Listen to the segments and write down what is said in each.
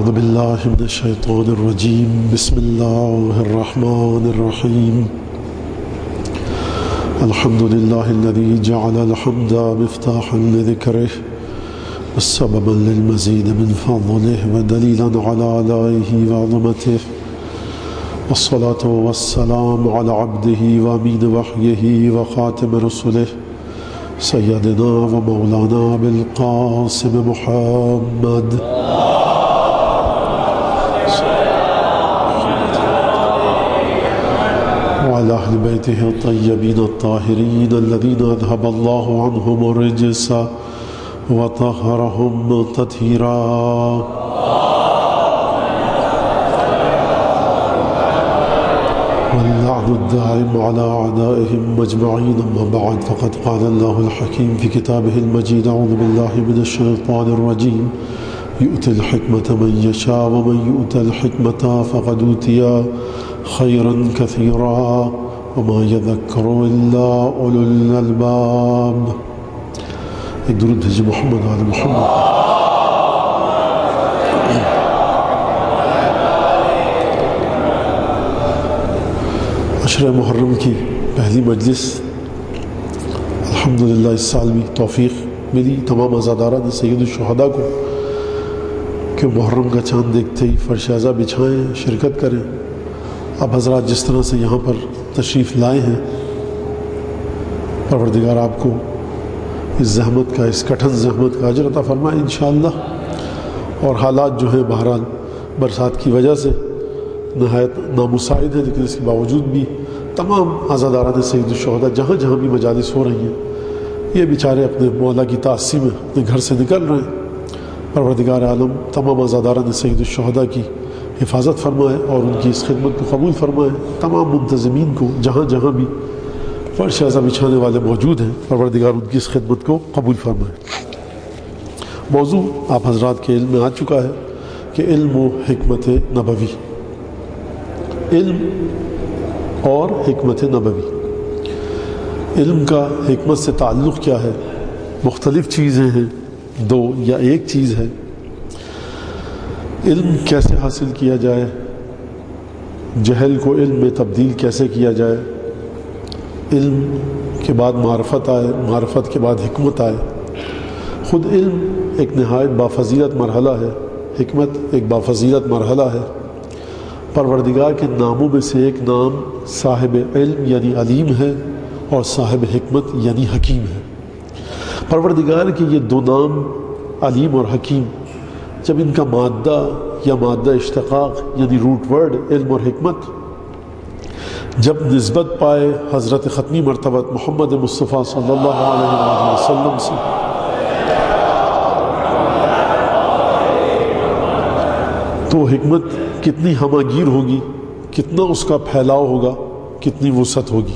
أعوذ بالله من الشيطان الرجيم بسم الله الرحمن الرحيم الحمد لله الذي جعل الحمد مفتاحا لذكره وسببا للمزيد من فضله ودليلا على آلائه وعظمته والصلاة والسلام على عبده وأمين وحيه وخاتم رسله سيدنا ومولانا بالقاسم محمد وعلى أهل بيته الطيبين الطاهرين الذين أذهب الله عنهم الرجس وطهرهم تطهيرا. واللعن الدائم على أعدائهم أجمعين. أما بعد فقد قال الله الحكيم في كتابه المجيد أعوذ بالله من الشيطان الرجيم يؤتي الحكمة من يشاء ومن يؤت الحكمة فقد أوتي خيرا كثيرا وما يذكر إلا أولو الألباب. ایک درود بھیجیے محمد آل محمد. عشرہ محرم کی پہلی مجلس الحمدللہ اس سال بھی توفیق ملی تمام عزاداران سید الشہداء کو کہ محرم کا چاند دیکھتے ہی فرش اعضا بچھائیں شرکت کریں. اب حضرات جس طرح سے یہاں پر تشریف لائے ہیں پروردگار آپ کو اس زحمت کا اس کٹھن زحمت کا اجر عطا فرمائے انشاءاللہ. اور حالات جو ہیں بہرحال برسات کی وجہ سے نہایت نامساعد ہے لیکن اس کے باوجود بھی تمام عزاداران سید الشہداء جہاں جہاں بھی مجالس ہو رہی ہیں یہ بیچارے اپنے مولا کی تعصی میں اپنے گھر سے نکل رہے ہیں. پروردگار عالم تمام عزاداران سید الشہداء کی حفاظت فرمائے اور ان کی اس خدمت کو قبول فرمائے. تمام منتظمین کو جہاں جہاں بھی فرش اعضا بچھانے والے موجود ہیں پروردگار ان کی اس خدمت کو قبول فرمائے. موضوع آپ حضرات کے علم میں آ چکا ہے کہ علم و حکمت نبوی. علم اور حکمت نبوی. علم کا حکمت سے تعلق کیا ہے؟ مختلف چیزیں ہیں، دو یا ایک چیز ہے. علم کیسے حاصل کیا جائے، جہل کو علم میں تبدیل کیسے کیا جائے، علم کے بعد معرفت آئے، معرفت کے بعد حکمت آئے. خود علم ایک نہایت بافضیلت مرحلہ ہے، حکمت ایک بافضیلت مرحلہ ہے. پروردگار کے ناموں میں سے ایک نام صاحب علم یعنی علیم ہے اور صاحب حکمت یعنی حکیم ہے. پروردگار کے یہ دو نام علیم اور حکیم جب ان کا مادہ یا مادہ اشتقاق یعنی روٹ ورڈ علم اور حکمت جب نسبت پائے حضرت ختمی مرتبت محمد مصطفیٰ صلی اللہ علیہ وسلم سے تو حکمت کتنی ہماگیر ہوگی، کتنا اس کا پھیلاؤ ہوگا، کتنی وسعت ہوگی.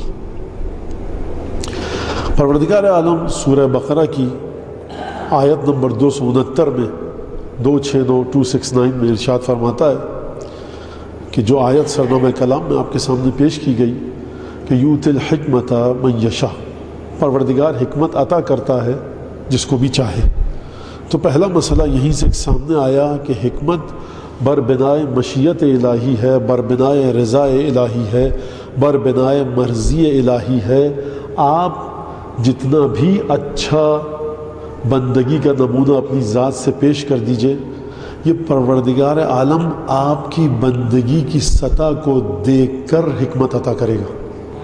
پروردگار عالم سورہ بقرہ کی آیت نمبر 269 میں 269 میں ارشاد فرماتا ہے کہ جو آیت سرنامہ کلام میں آپ کے سامنے پیش کی گئی کہ یؤتی الحکمت من یشاء، پروردگار حکمت عطا کرتا ہے جس کو بھی چاہے. تو پہلا مسئلہ یہیں سے سامنے آیا کہ حکمت بربنائے مشیت الہی ہے، بربنائے رضا الہی ہے، بربنائے مرضی الہی ہے. آپ جتنا بھی اچھا بندگی کا نمونہ اپنی ذات سے پیش کر دیجئے، یہ پروردگار عالم آپ کی بندگی کی سطح کو دیکھ کر حکمت عطا کرے گا.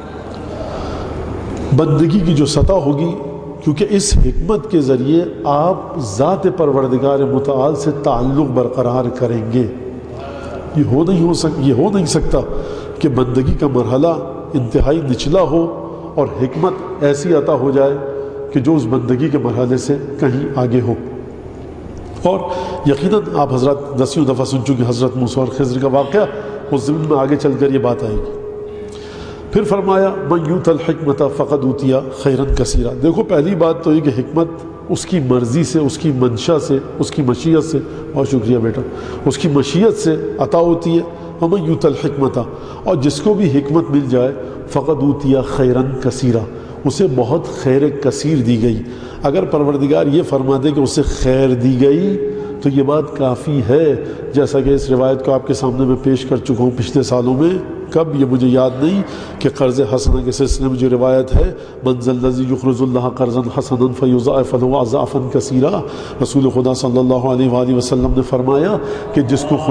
بندگی کی جو سطح ہوگی، کیونکہ اس حکمت کے ذریعے آپ ذات پروردگار متعال سے تعلق برقرار کریں گے. یہ ہو نہیں سکتا کہ بندگی کا مرحلہ انتہائی نچلا ہو اور حکمت ایسی عطا ہو جائے کہ جو اس بندگی کے مرحلے سے کہیں آگے ہو. اور یقیناً آپ حضرات دسیوں دفعہ سن چکے حضرت موسیٰ اور خضر کا واقعہ، اس زمین میں آگے چل کر یہ بات آئے گی. پھر فرمایا من یؤت الحکمت فقد اوتی خیرا کثیرا. دیکھو پہلی بات تو یہ کہ حکمت اس کی مرضی سے، اس کی منشا سے، اس کی مشیت سے، بہت شکریہ بیٹا، اس کی مشیت سے عطا ہوتی ہے. ومن یؤت الحکمت، اور جس کو بھی حکمت مل جائے فقد اوتی خیرا کثیرا، اسے بہت خیر کثیر دی گئی. اگر پروردگار یہ فرما دے کہ اسے خیر دی گئی تو یہ بات کافی ہے، جیسا کہ اس روایت کو آپ کے سامنے میں پیش کر چکا ہوں پچھلے سالوں میں، کب یہ مجھے یاد نہیں، کہ قرض حسنہ کے سلسلے میں جو روایت ہے، من ذا الذی یقرض اللہ قرضا حسنا فیضاعف له اضعافا کثیرا، رسول خدا صلی اللہ علیہ وآلہ وسلم نے فرمایا کہ جس کو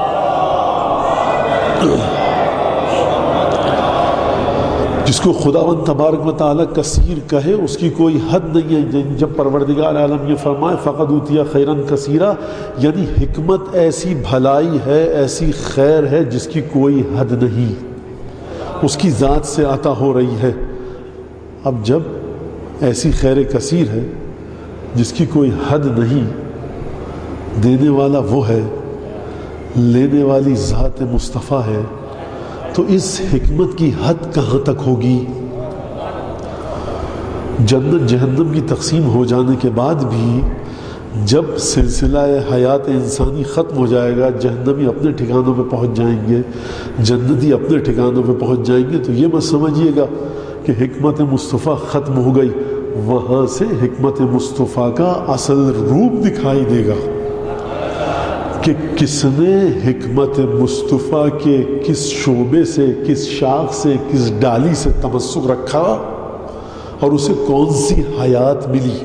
خداوند تبارک و تعالی کثیر کہے اس کی کوئی حد نہیں ہے۔ جب پروردگار عالم یہ فرمائے فقد اوتیا خیرا کثیرا، یعنی حکمت ایسی بھلائی ہے، ایسی خیر ہے جس کی کوئی حد نہیں، اس کی ذات سے عطا ہو رہی ہے۔ اب جب ایسی خیر کثیر ہے جس کی کوئی حد نہیں، دینے والا وہ ہے، لینے والی ذات مصطفیٰ ہے، تو اس حکمت کی حد کہاں تک ہوگی؟ جنت جہنم کی تقسیم ہو جانے کے بعد بھی جب سلسلہ حیات انسانی ختم ہو جائے گا، جہنمی اپنے ٹھکانوں پہ پہنچ جائیں گے، جنتی اپنے ٹھکانوں پہ پہنچ جائیں گے، تو یہ مت سمجھیے گا کہ حکمت مصطفیٰ ختم ہو گئی، وہاں سے حکمت مصطفیٰ کا اصل روپ دکھائی دے گا کہ کس نے حکمت مصطفیٰ کے کس شعبے سے، کس شاخ سے، کس ڈالی سے تمسک رکھا اور اسے کون سی حیات ملی۔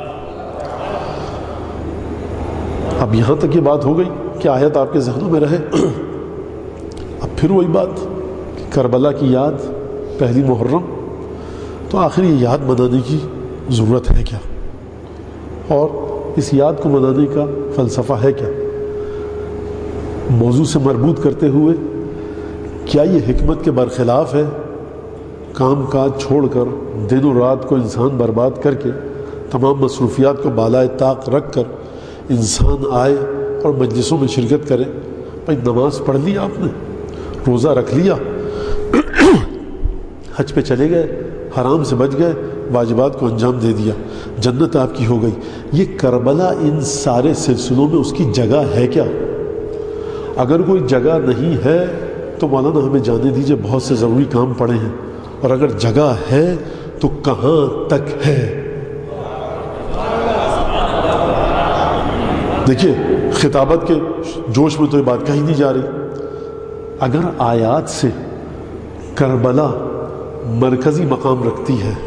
اب یہاں تک یہ بات ہو گئی کہ آیت آپ کے ذہنوں میں رہے۔ اب پھر وہی بات کہ کربلا کی یاد پہلی محرم، تو آخر یہ یاد منانے کی ضرورت ہے کیا، اور اس یاد کو منانے کا فلسفہ ہے کیا؟ موضوع سے مربوط کرتے ہوئے، کیا یہ حکمت کے برخلاف ہے؟ کام کاج چھوڑ کر، دن و رات کو انسان برباد کر کے، تمام مصروفیات کو بالائے طاق رکھ کر انسان آئے اور مجلسوں میں شرکت کرے۔ بھائی نماز پڑھ لی آپ نے، روزہ رکھ لیا، حج پہ چلے گئے، حرام سے بچ گئے، واجبات کو انجام دے دیا، جنت آپ کی ہو گئی۔ یہ کربلا ان سارے سلسلوں میں اس کی جگہ ہے کیا؟ اگر کوئی جگہ نہیں ہے تو مولانا ہمیں جانے دیجئے، بہت سے ضروری کام پڑے ہیں، اور اگر جگہ ہے تو کہاں تک ہے؟ دیکھیے خطابت کے جوش میں تو یہ بات کہیں نہیں جا رہی، اگر آیات سے کربلا مرکزی مقام رکھتی ہے،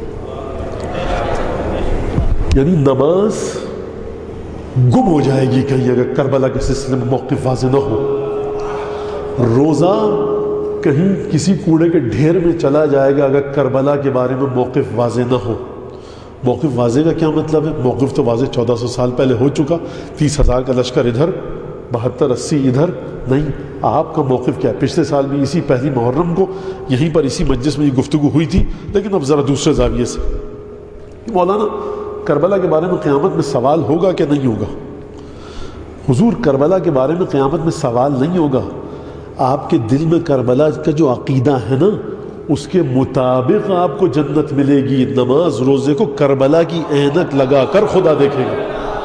یعنی نماز گم ہو جائے گی کہیں اگر کربلا کے سلسلے میں موقف واضح نہ ہو، روزہ کہیں کسی کوڑے کے ڈھیر میں چلا جائے گا اگر کربلا کے بارے میں موقف واضح نہ ہو۔ موقف واضح کا کیا مطلب ہے؟ موقف تو واضح 1400 سال پہلے ہو چکا، 30,000 کا لشکر ادھر، 72-80 ادھر، نہیں آپ کا موقف کیا ہے؟ پچھلے سال بھی اسی پہلی محرم کو یہیں پر اسی مجلس میں یہ گفتگو ہوئی تھی، لیکن اب ذرا دوسرے زاویے سے۔ مولانا کربلا کے بارے میں قیامت میں سوال ہوگا کہ نہیں ہوگا؟ حضور کربلا کے بارے میں قیامت میں سوال نہیں ہوگا، آپ کے دل میں کربلا کا جو عقیدہ ہے نا، اس کے مطابق آپ کو جنت ملے گی۔ نماز روزے کو کربلا کی عینک لگا کر خدا دیکھے گا۔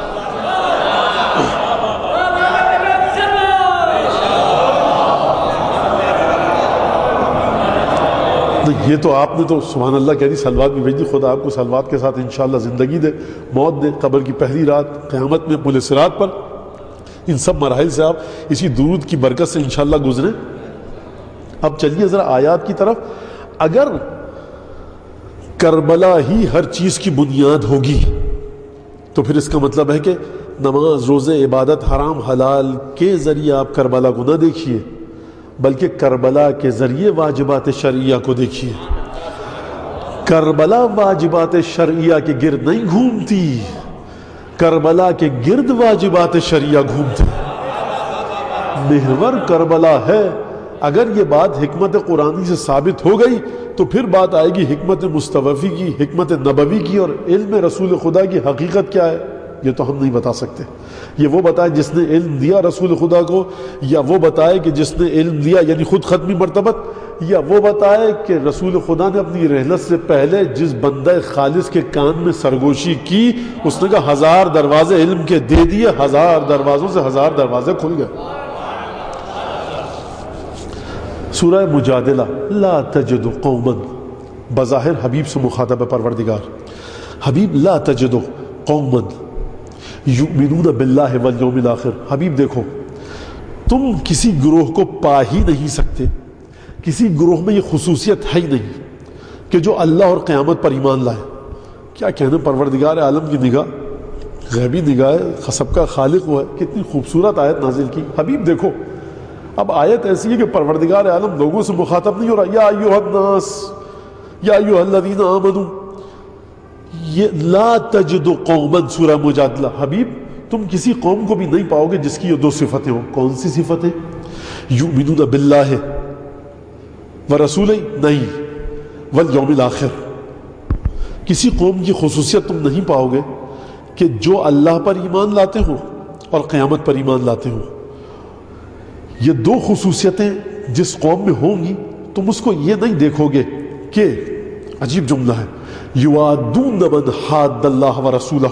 یہ تو آپ نے تو سبحان اللہ کہہ دی، سلوات بھی بھیج دی، خدا آپ کو سلوات کے ساتھ انشاءاللہ زندگی دے، موت دے، قبر کی پہلی رات، قیامت میں پل صراط پر، ان سب مراحل سے آپ اسی درود کی برکت سے انشاءاللہ گزریں۔ اب چلیے ذرا آیات کی طرف۔ اگر کربلا ہی ہر چیز کی بنیاد ہوگی تو پھر اس کا مطلب ہے کہ نماز روزے عبادت حرام حلال کے ذریعے آپ کربلا کو نہ دیکھیے، بلکہ کربلا کے ذریعے واجبات شرعیہ کو دیکھیے۔ کربلا واجبات شرعیہ کے گرد نہیں گھومتی، کربلا کے گرد واجبات شرعیہ گھومتی۔ محور کربلا ہے۔ اگر یہ بات حکمت قرآنی سے ثابت ہو گئی تو پھر بات آئے گی حکمت مصطفی کی، حکمت نبوی کی، اور علم رسول خدا کی حقیقت کیا ہے یہ تو ہم نہیں بتا سکتے۔ یہ وہ بتائے جس نے علم دیا رسول خدا کو، یا وہ بتائے کہ جس نے علم دیا یعنی خود ختمی مرتبت، یا وہ بتائے کہ رسول خدا نے اپنی رحلت سے پہلے جس بندہ خالص کے کان میں سرگوشی کی، اس نے کہا 1000 دروازے علم کے دے دیے، 1000 دروازوں سے 1000 دروازے کھل گئے۔ سورہ مجادلہ، لا تجد قوما، بظاہر حبیب سے مخاطب پروردگار، حبیب لا تجد قوما یؤمنون باللہ والیوم الآخر. حبیب دیکھو تم کسی گروہ کو پا ہی نہیں سکتے, کسی گروہ میں یہ خصوصیت ہے ہی نہیں کہ جو اللہ اور قیامت پر ایمان لائے. کیا کہنا, پروردگار عالم کی نگاہ غیبی نگاہ ہے, سب کا خالق وہ ہے. کتنی خوبصورت آیت نازل کی. حبیب دیکھو اب آیت ایسی ہے کہ پروردگار عالم لوگوں سے مخاطب نہیں ہو رہا, یا ایھا الناس یا ایھا الذین آمنوا, یہ لا تجد قوما سورہ مجادلہ. حبیب تم کسی قوم کو بھی نہیں پاؤ گے جس کی یہ 2 صفتیں ہوں. کون سی صفتیں؟ یؤمنون باللہ ورسولہ نہیں, والیوم الآخر. کسی قوم کی خصوصیت تم نہیں پاؤ گے کہ جو اللہ پر ایمان لاتے ہو اور قیامت پر ایمان لاتے ہو. یہ 2 خصوصیتیں جس قوم میں ہوں گی تم اس کو یہ نہیں دیکھو گے کہ, عجیب جملہ ہے, یوادون من حاد اللہ ورسولہ.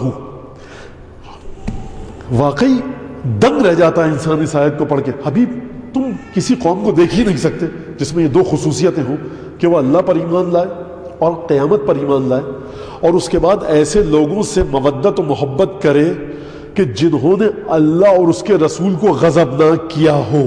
واقعی دنگ رہ جاتا ہے انسان اس آیت کو پڑھ کے. حبیب تم کسی قوم کو دیکھ ہی نہیں سکتے جس میں یہ 2 خصوصیتیں ہوں کہ وہ اللہ پر ایمان لائے اور قیامت پر ایمان لائے, اور اس کے بعد ایسے لوگوں سے مودت و محبت کرے کہ جنہوں نے اللہ اور اس کے رسول کو غضبناک کیا ہو.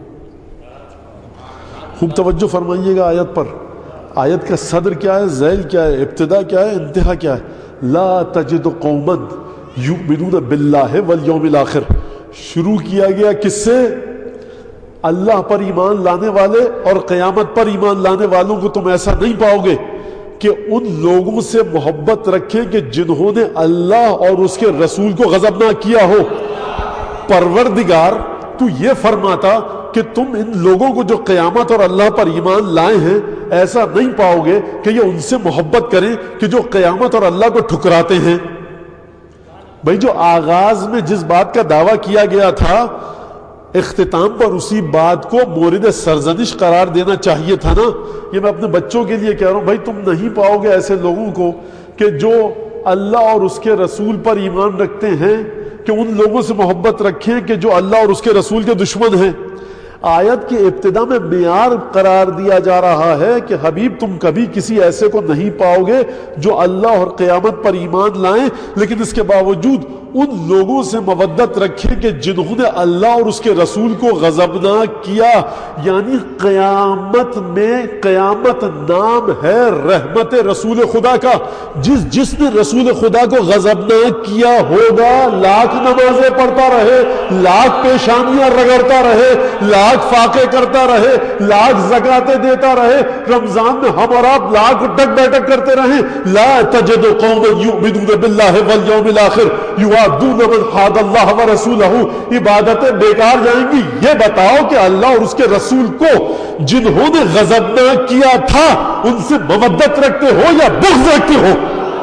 خوب توجہ فرمائیے گا آیت پر. آیت کا صدر کیا ہے, ذیل کیا ہے, ابتدا کیا ہے, انتہا کیا ہے؟ لا تجد قوما یؤمنون باللہ والیوم الآخر. شروع کیا گیا کس سے؟ اللہ پر ایمان لانے والے اور قیامت پر ایمان لانے والوں کو تم ایسا نہیں پاؤ گے کہ ان لوگوں سے محبت رکھیں کہ جنہوں نے اللہ اور اس کے رسول کو غضبناک کیا ہو. پروردگار تو یہ فرماتا کہ تم ان لوگوں کو جو قیامت اور اللہ پر ایمان لائے ہیں ایسا نہیں پاؤ گے کہ یہ ان سے محبت کریں کہ جو قیامت اور اللہ کو ٹھکراتے ہیں. بھئی جو آغاز میں جس بات کا دعویٰ کیا گیا تھا, اختتام پر اسی بات کو مورد سرزنش قرار دینا چاہیے تھا نا. یہ میں اپنے بچوں کے لیے کہہ رہا ہوں, بھائی تم نہیں پاؤ گے ایسے لوگوں کو کہ جو اللہ اور اس کے رسول پر ایمان رکھتے ہیں کہ ان لوگوں سے محبت رکھیں کہ جو اللہ اور اس کے رسول کے دشمن ہیں. آیت کے ابتدا میں معیار قرار دیا جا رہا ہے کہ حبیب تم کبھی کسی ایسے کو نہیں پاؤ گے جو اللہ اور قیامت پر ایمان لائیں لیکن اس کے باوجود ان لوگوں سے مودت رکھیں کہ جنہوں نے اللہ اور اس کے رسول کو غضبناک کیا. یعنی قیامت میں, قیامت نام ہے رحمت رسول خدا کا. جس نے رسول خدا کو غضبناک کیا ہوگا لاکھ نمازیں پڑھتا رہے, لاکھ پیشانیاں رگڑتا رہے, لاکھ فاقے کرتا رہے, لاکھ زکاتیں دیتا رہے, رمضان میں ہم اور آپ لاکھ اٹھک بیٹھک کرتے رہیں, لا تجد قوما یؤمنون باللہ والیوم الآخر یوادون من حاد اللہ ورسولہ. عبادتیں بیکار جائیں گی. یہ بتاؤ کہ اللہ اور اس کے رسول کو جنہوں نے غضبناک کیا تھا ان سے مودت رکھتے ہو یا بغض رکھتے ہو؟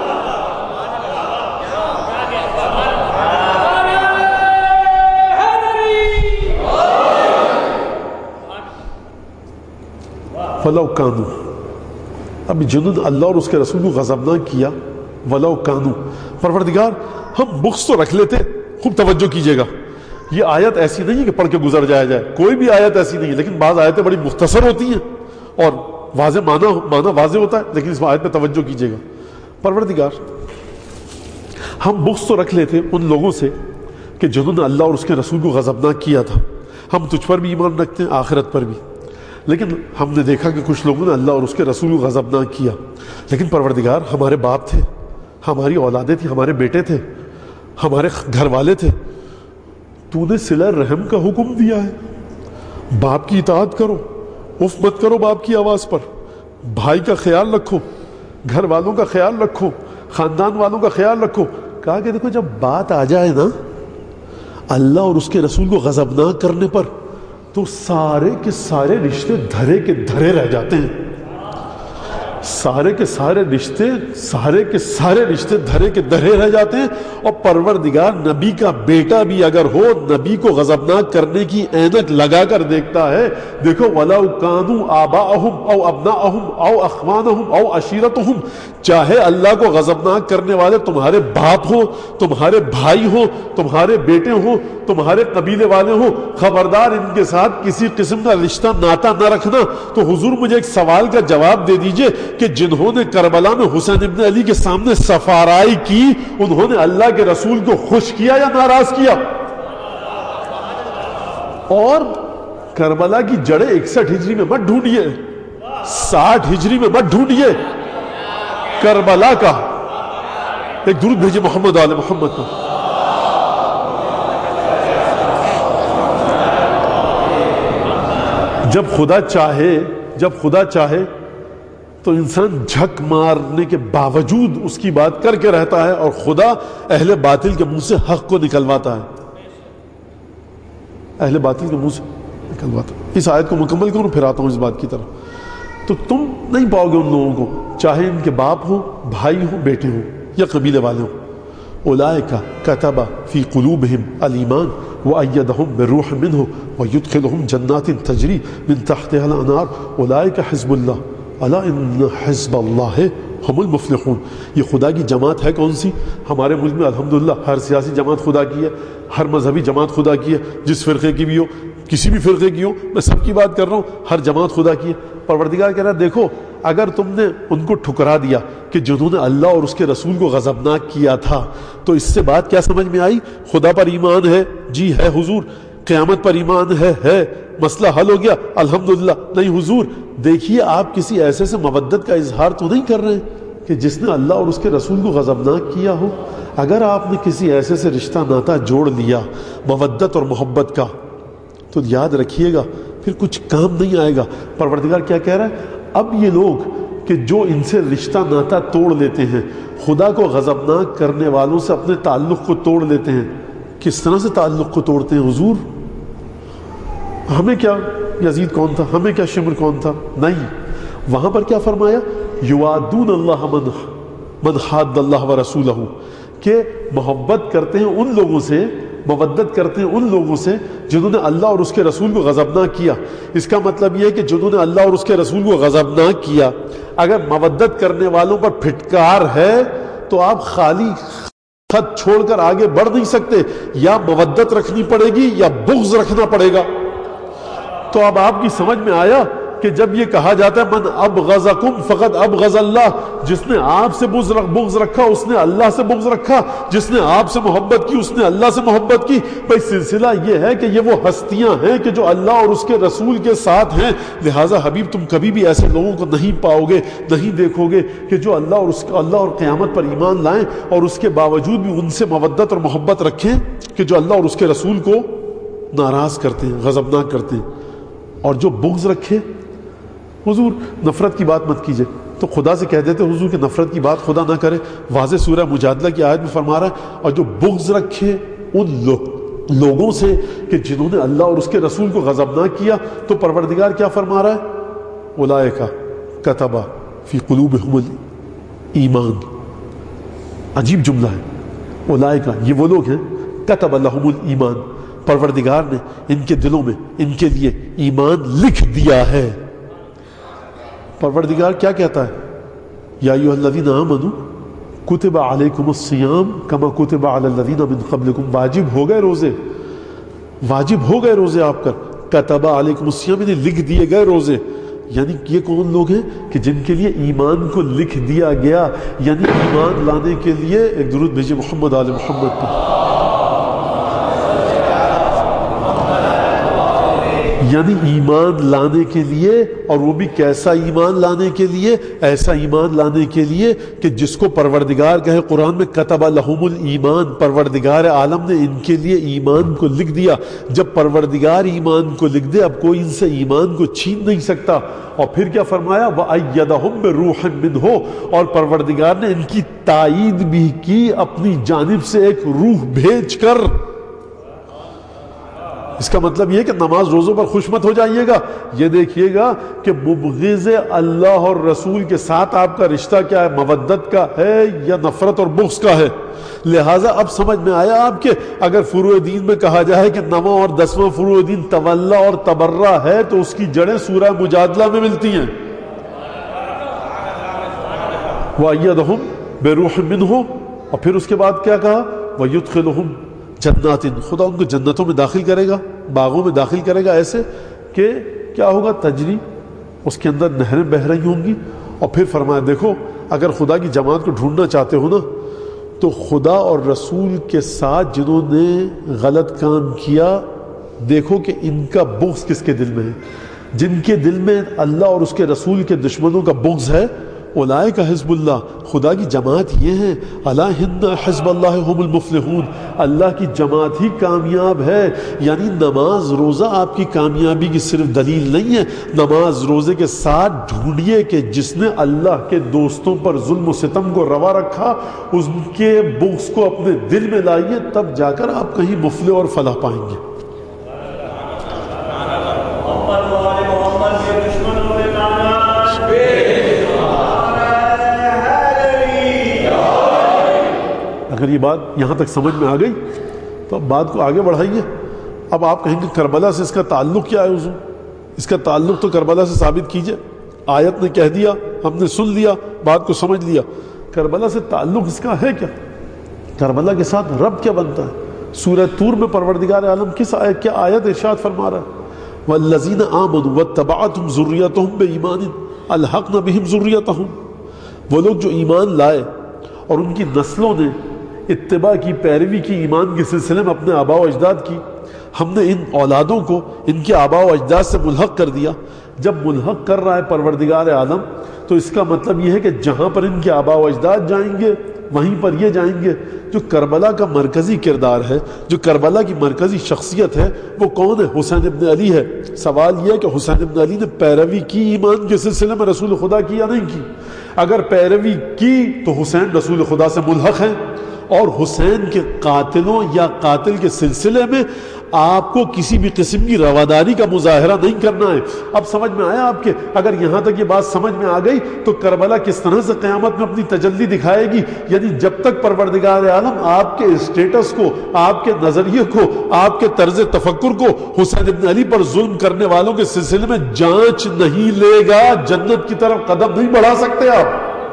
وَلَوْ كَانُوا, اب جنہوں نے اللہ اور اس کے رسول کو غضبناک کیا, وَلَوْ كَانُوا, پروردگار ہم بغض تو رکھ لیتے. خوب توجہ کیجئے گا, یہ آیت ایسی نہیں ہے کہ پڑھ کے گزر جایا جائے, کوئی بھی آیت ایسی نہیں ہے, لیکن بعض آیتیں بڑی مختصر ہوتی ہیں اور واضح معنی واضح ہوتا ہے, لیکن اس آیت پہ توجہ کیجئے گا. پروردگار ہم بغض تو رکھ لیتے ان لوگوں سے کہ جنہوں نے اللہ اور اس کے رسول کو غضبناک کیا تھا. ہم تجھ پر بھی ایمان رکھتے ہیں, آخرت پر بھی, لیکن ہم نے دیکھا کہ کچھ لوگوں نے اللہ اور اس کے رسول کو غضبناک کیا. لیکن پروردگار ہمارے باپ تھے, ہماری اولادیں تھیں, ہمارے بیٹے تھے, ہمارے گھر والے تھے, تو نے صلہ رحم کا حکم دیا ہے, باپ کی اطاعت کرو, اف مت کرو باپ کی آواز پر, بھائی کا خیال رکھو, گھر والوں کا خیال رکھو, خاندان والوں کا خیال رکھو. کہا کہ دیکھو جب بات آ جائے نا اللہ اور اس کے رسول کو غضبناک کرنے پر تو سارے کے سارے رشتے دھرے کے دھرے رہ جاتے ہیں. سارے کے سارے رشتے دھرے کے دھرے رہ جاتے ہیں. اور پروردگار نبی کا بیٹا بھی اگر ہو, نبی کو غضبناک کرنے کی اینک لگا کر دیکھتا ہے. دیکھو وَلَوْ كَانُوا آبَاءَهُمْ أَوْ أَبْنَاءَهُمْ أَوْ أَخْوَانَهُمْ أَوْ عَشِيرَتَهُمْ, چاہے اللہ کو غضبناک کرنے والے تمہارے باپ ہو, تمہارے بھائی ہو, تمہارے بیٹے ہو, تمہارے قبیلے والے ہو, خبردار ان کے ساتھ کسی قسم کا رشتہ ناتا نہ رکھنا. تو حضور مجھے ایک سوال کا جواب دے دیجئے کہ جنہوں نے کربلا میں حسین ابن علی کے سامنے سفارائی کی انہوں نے اللہ کے رسول کو خوش کیا یا ناراض کیا؟ اور کربلا کی جڑیں 61 ہجری میں مت ڈھونڈیے، 60 ہجری میں مت ڈھونڈیے، کربلا کا ایک درود بھیجے محمد آل محمد کو۔ جب خدا چاہے تو انسان جھک مارنے کے باوجود اس کی بات کر کے رہتا ہے، اور خدا اہل باطل کے منہ سے حق کو نکلواتا ہے، اہل باطل کے منہ سے نکلواتا ہے۔ اس آیت کو مکمل کروں پھر آتا ہوں اس بات کی طرف۔ تو تم نہیں پاؤ گے ان لوگوں کو، چاہے ان کے باپ ہوں، بھائی ہوں، بیٹے ہوں یا قبیلے والے ہوں۔ اولئک کتب فی قلوبہم الایمان وأیدہم بروح منہ ویدخلہم جنات تجری من تحتها الانہار اولئک حزب اللہ الا ان حزب اللہ ہم المفلحون۔ یہ خدا کی جماعت ہے کون سی؟ ہمارے ملک میں الحمدللہ ہر سیاسی جماعت خدا کی ہے، ہر مذہبی جماعت خدا کی ہے، جس فرقے کی بھی ہو، کسی بھی فرقے کی ہو، میں سب کی بات کر رہا ہوں، ہر جماعت خدا کی ہے۔ پروردگار کہہ رہا ہے دیکھو اگر تم نے ان کو ٹھکرا دیا کہ جنہوں نے اللہ اور اس کے رسول کو غضبناک کیا تھا، تو اس سے بات کیا سمجھ میں آئی؟ خدا پر ایمان ہے؟ جی ہے حضور۔ قیامت پر ایمان ہے؟ مسئلہ حل ہو گیا الحمدللہ؟ نہیں حضور۔ دیکھیے آپ کسی ایسے سے مودت کا اظہار تو نہیں کر رہے ہیں کہ جس نے اللہ اور اس کے رسول کو غضبناک کیا ہو۔ اگر آپ نے کسی ایسے سے رشتہ ناتا جوڑ لیا مودت اور محبت کا، تو یاد رکھیے گا پھر کچھ کام نہیں آئے گا۔ پروردگار کیا کہہ رہا ہے؟ اب یہ لوگ کہ جو ان سے رشتہ ناتا توڑ لیتے ہیں، خدا کو غضبناک کرنے والوں سے اپنے تعلق کو توڑ لیتے ہیں، کس طرح سے تعلق کو توڑتے ہیں حضور؟ ہمیں کیا یزید کون تھا، ہمیں کیا شمر کون تھا؟ نہیں، وہاں پر کیا فرمایا؟ یوادون اللہ من حاد اللہ ورسولہ، کہ محبت کرتے ہیں ان لوگوں سے، مودت کرتے ہیں ان لوگوں سے جنہوں نے اللہ اور اس کے رسول کو غضبناک کیا۔ اس کا مطلب یہ ہے کہ جنہوں نے اللہ اور اس کے رسول کو غضبناک کیا، اگر مودت کرنے والوں پر پھٹکار ہے تو آپ خالی خط چھوڑ کر آگے بڑھ نہیں سکتے، یا مودت رکھنی پڑے گی یا بغض رکھنا پڑے گا۔ تو اب آپ کی سمجھ میں آیا کہ جب یہ کہا جاتا ہے من ابغضکم فقد ابغض اللہ، جس نے آپ سے بغض رکھا اس نے اللہ سے بغض رکھا، جس نے آپ سے محبت کی اس نے اللہ سے محبت کی۔ بھائی سلسلہ یہ ہے کہ یہ وہ ہستیاں ہیں کہ جو اللہ اور اس کے رسول کے ساتھ ہیں، لہٰذا حبیب تم کبھی بھی ایسے لوگوں کو نہیں پاؤ گے، نہیں دیکھو گے کہ جو اللہ اور قیامت پر ایمان لائیں اور اس کے باوجود بھی ان سے مودت اور محبت رکھیں، کہ جو اللہ اور اس کے رسول کو ناراض کرتے ہیں، غضبناک کرتے ہیں۔ اور جو بغض رکھے، حضور نفرت کی بات مت کیجئے، تو خدا سے کہہ دیتے حضور کہ نفرت کی بات خدا نہ کرے، واضح سورہ مجادلہ کی آیت میں فرما رہا ہے۔ اور جو بغض رکھے ان لوگوں سے کہ جنہوں نے اللہ اور اس کے رسول کو غضبناک کیا، تو پروردگار کیا فرما رہا ہے؟ اولئک کتب فی قلوبہم الایمان۔ عجیب جملہ ہے، اولئک یہ وہ لوگ ہیں، کتب لہم الایمان، پروردگار نے ان کے دلوں میں ان کے لیے ایمان لکھ دیا ہے۔ پروردگار کیا کہتا ہے؟ یا ایھا الذین آمنوا کتب علیکم الصیام کما کتب علی الذین من قبلکم۔ واجب ہو گئے روزے، واجب ہو گئے روزے آپ پر، کتب علیکم الصیام یعنی لکھ دیے گئے روزے۔ یعنی یہ کون لوگ ہیں کہ جن کے لیے ایمان کو لکھ دیا گیا؟ یعنی ایمان لانے کے لیے ایک درود بھیجیے محمد آل محمد پر۔ یعنی ایمان لانے کے لیے، اور وہ بھی کیسا ایمان لانے کے لیے؟ ایسا ایمان لانے کے لیے کہ جس کو پروردگار کہے قرآن میں کتب لہم الایمان، پروردگار عالم نے ان کے لیے ایمان کو لکھ دیا۔ جب پروردگار ایمان کو لکھ دے اب کوئی ان سے ایمان کو چھین نہیں سکتا۔ اور پھر کیا فرمایا؟ وَأَيَّدَهُمْ بِرُوحٍ مِّنْهُ، اور پروردگار نے ان کی تائید بھی کی اپنی جانب سے ایک روح بھیج کر۔ اس کا مطلب یہ کہ نماز روزوں پر خوش مت ہو جائیے گا، یہ دیکھیے گا کہ مبغض اللہ اور رسول کے ساتھ آپ کا رشتہ کیا ہے، مودت کا ہے یا نفرت اور بغض کا ہے۔ لہٰذا اب سمجھ میں آیا آپ کے اگر فروع دین میں کہا جائے کہ 9واں اور 10واں فروع دین تولا اور تبرہ ہے تو اس کی جڑیں سورہ مجادلہ میں ملتی ہیں۔ وَأَيَّدَهُمْ بِرُوحٍ مِّنْهُ، اور پھر اس کے بعد کیا کہا؟ وَيُدْخِلُهُمْ جنات، خدا ان کو جنتوں میں داخل کرے گا، باغوں میں داخل کرے گا، ایسے کہ کیا ہوگا؟ تجری، اس کے اندر نہریں بہہ رہی ہوں گی، اور پھر فرمایا دیکھو اگر خدا کی جماعت کو ڈھونڈنا چاہتے ہو نا تو خدا اور رسول کے ساتھ جنہوں نے غلط کام کیا دیکھو کہ ان کا بغض کس کے دل میں ہے. جن کے دل میں اللہ اور اس کے رسول کے دشمنوں کا بغض ہے اولئک حزب اللہ, خدا کی جماعت یہ ہے. الا ان حزب اللہ هم المفلحون, اللہ کی جماعت ہی کامیاب ہے. یعنی نماز روزہ آپ کی کامیابی کی صرف دلیل نہیں ہے, نماز روزے کے ساتھ ڈھونڈیے کہ جس نے اللہ کے دوستوں پر ظلم و ستم کو روا رکھا اس کے بغض کو اپنے دل میں لائیے, تب جا کر آپ کہیں مفلح اور فلاح پائیں گے. اگر یہ بات یہاں تک سمجھ میں آ گئی تو اب بات کو آگے بڑھائیے. اب آپ کہیں گے کربلا سے اس کا تعلق کیا ہے حضور؟ اس کا تعلق تو کربلا سے ثابت کیجئے. آیت نے کہہ دیا, ہم نے سن لیا, بات کو سمجھ لیا. کربلا سے تعلق اس کا ہے کیا؟ کربلا کے ساتھ رب کیا بنتا ہے؟ سورہ طور میں پروردگار عالم کس آیت کیا آیت ارشاد فرما رہا ہے؟ والذین آمنوا واتبعتهم ذریتهم بایمان الحقنا بهم ذریتهم. وہ لوگ جو ایمان لائے اور ان کی نسلوں نے اتباع کی, پیروی کی ایمان کے سلسلے میں اپنے آباء و اجداد کی, ہم نے ان اولادوں کو ان کے آباء و اجداد سے ملحق کر دیا. جب ملحق کر رہا ہے پروردگار عالم تو اس کا مطلب یہ ہے کہ جہاں پر ان کے آباء و اجداد جائیں گے وہیں پر یہ جائیں گے. جو کربلا کا مرکزی کردار ہے, جو کربلا کی مرکزی شخصیت ہے, وہ کون ہے؟ حسین ابن علی ہے. سوال یہ ہے کہ حسین ابن علی نے پیروی کی ایمان کے سلسلے میں رسول خدا کی یا نہیں کی؟ اگر پیروی کی تو حسین رسول خدا سے ملحق ہیں, اور حسین کے قاتلوں یا قاتل کے سلسلے میں آپ کو کسی بھی قسم کی رواداری کا مظاہرہ نہیں کرنا ہے. اب سمجھ میں آیا آپ کے؟ اگر یہاں تک یہ بات سمجھ میں آ گئی تو کربلا کس طرح سے قیامت میں اپنی تجلی دکھائے گی. یعنی جب تک پروردگار عالم آپ کے اسٹیٹس کو, آپ کے نظریے کو, آپ کے طرز تفکر کو حسین ابن علی پر ظلم کرنے والوں کے سلسلے میں جانچ نہیں لے گا, جنت کی طرف قدم نہیں بڑھا سکتے آپ.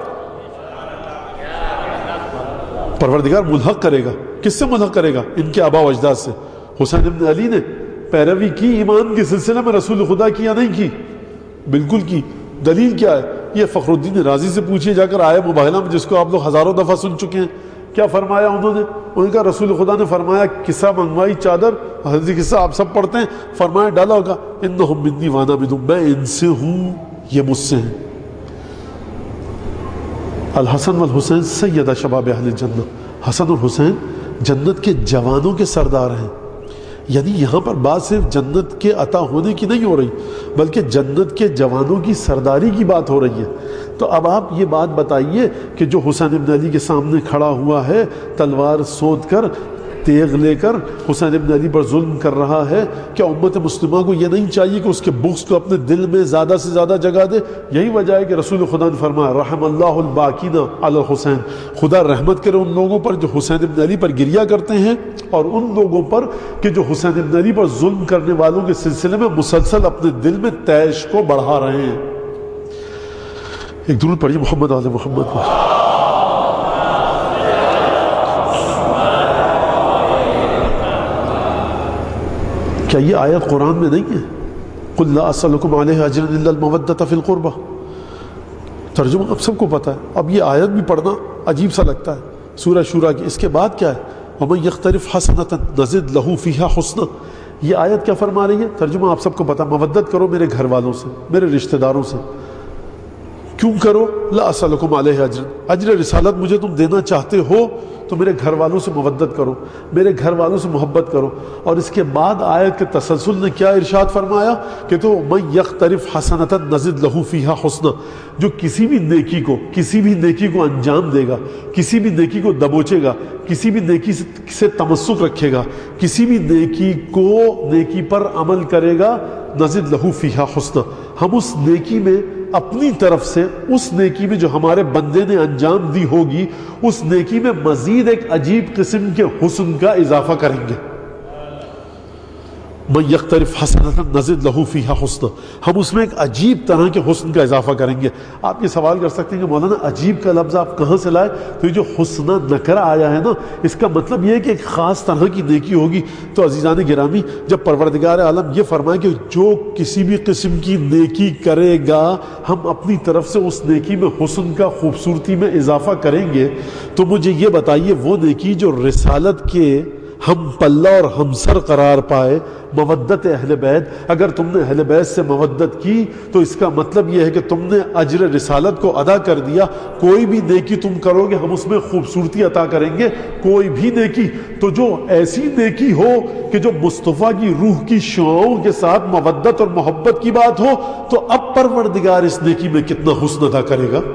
پروردگار ملحق کرے گا. کس سے ملحق کرے گا؟ ان کے آباء و اجداد سے. حسین ابن علی نے پیروی کی ایمان کے سلسلے میں رسول خدا کی یا نہیں کی؟ بالکل کی. دلیل کیا ہے؟ یہ فخر الدین رازی سے پوچھیے جا کر آئے مباہلہ میں, جس کو آپ لوگ ہزاروں دفعہ سن چکے ہیں. کیا فرمایا انہوں نے؟ انہوں نے کہا رسول خدا نے فرمایا قصہ منگوائی چادر, حدیث قصہ آپ سب پڑھتے ہیں, فرمایا ڈالا ہوگا انہم منی وانا منہم, میں ان سے ہوں یہ مجھ سے ہیں. الحسن والحسین سیدہ شباب اہل الجنہ, حسن اور حسین جنت کے جوانوں کے سردار ہیں. یعنی یہاں پر بات صرف جنت کے عطا ہونے کی نہیں ہو رہی بلکہ جنت کے جوانوں کی سرداری کی بات ہو رہی ہے. تو اب آپ یہ بات بتائیے کہ جو حسین ابن علی کے سامنے کھڑا ہوا ہے تلوار سود کر, تیغ لے کر حسین ابن علی پر ظلم کر رہا ہے, کیا امت مسلمہ کو یہ نہیں چاہیے کہ اس کے بغض کو اپنے دل میں زیادہ سے زیادہ جگہ دے؟ یہی وجہ ہے کہ رسول خدا نے فرمایا رحم اللہ الباکین علی الحسین, خدا رحمت کرے ان لوگوں پر جو حسین ابن علی پر گریا کرتے ہیں, اور ان لوگوں پر کہ جو حسین ابن علی پر ظلم کرنے والوں کے سلسلے میں مسلسل اپنے دل میں تیش کو بڑھا رہے ہیں. ایک درود پڑھیے محمد آل محمد کو. کیا یہ آیت قرآن میں نہیں ہے؟ قل لا اسألکم علیہ اجرا الا المودۃ فی القربہ. ترجمہ اب سب کو پتہ ہے. اب یہ آیت بھی پڑھنا عجیب سا لگتا ہے, سورہ شورا کی. اس کے بعد کیا ہے؟ ومن یقترف حسنۃ نزد لہ فیہا حسنا. یہ آیت کیا فرما رہی ہے؟ ترجمہ آپ سب کو پتہ, مودت کرو میرے گھر والوں سے, میرے رشتہ داروں سے. کیوں کرو؟ لا اسألکم علیہ اجرا, اجر رسالت مجھے تم دینا چاہتے ہو تو میرے گھر والوں سے مودت کرو, میرے گھر والوں سے محبت کرو. اور اس کے بعد آیت کے تسلسل نے کیا ارشاد فرمایا کہ تو من یقترف حسنۃ نزد لہ فیہا حسنا, جو کسی بھی نیکی کو انجام دے گا, کسی بھی نیکی کو دبوچے گا, کسی بھی نیکی سے تمسک رکھے گا, کسی بھی نیکی پر عمل کرے گا, نزد لہ فیہا حسنا, ہم اس نیکی میں اپنی طرف سے, اس نیکی میں جو ہمارے بندے نے انجام دی ہوگی, اس نیکی میں مزید ایک عجیب قسم کے حسن کا اضافہ کریں گے. من یقترف حسنۃ نزد لہ فیہا حسنا، ہم اس میں ایک عجیب طرح کے حسن کا اضافہ کریں گے۔ آپ یہ سوال کر سکتے ہیں کہ مولانا عجیب کا لفظ آپ کہاں سے لائے؟ تو یہ جو حسنہ نکرہ آیا ہے نا، اس کا مطلب یہ ہے کہ ایک خاص طرح کی نیکی ہوگی۔ تو عزیزان گرامی، جب پروردگار عالم یہ فرمائے کہ جو کسی بھی قسم کی نیکی کرے گا ہم اپنی طرف سے اس نیکی میں حسن کا، خوبصورتی میں اضافہ کریں گے، تو مجھے یہ بتائیے وہ نیکی جو رسالت کے ہم پلہ اور ہمسر قرار پائے، مودت اہل بیت، اگر تم نے اہل بیت سے مودت کی تو اس کا مطلب یہ ہے کہ تم نے اجر رسالت کو ادا کر دیا۔ کوئی بھی نیکی تم کرو گے ہم اس میں خوبصورتی عطا کریں گے، کوئی بھی نیکی، تو جو ایسی نیکی ہو کہ جو مصطفیٰ کی روح کی شعاؤں کے ساتھ مودت اور محبت کی بات ہو، تو اب پروردگار اس نیکی میں کتنا حسن عطا کرے گا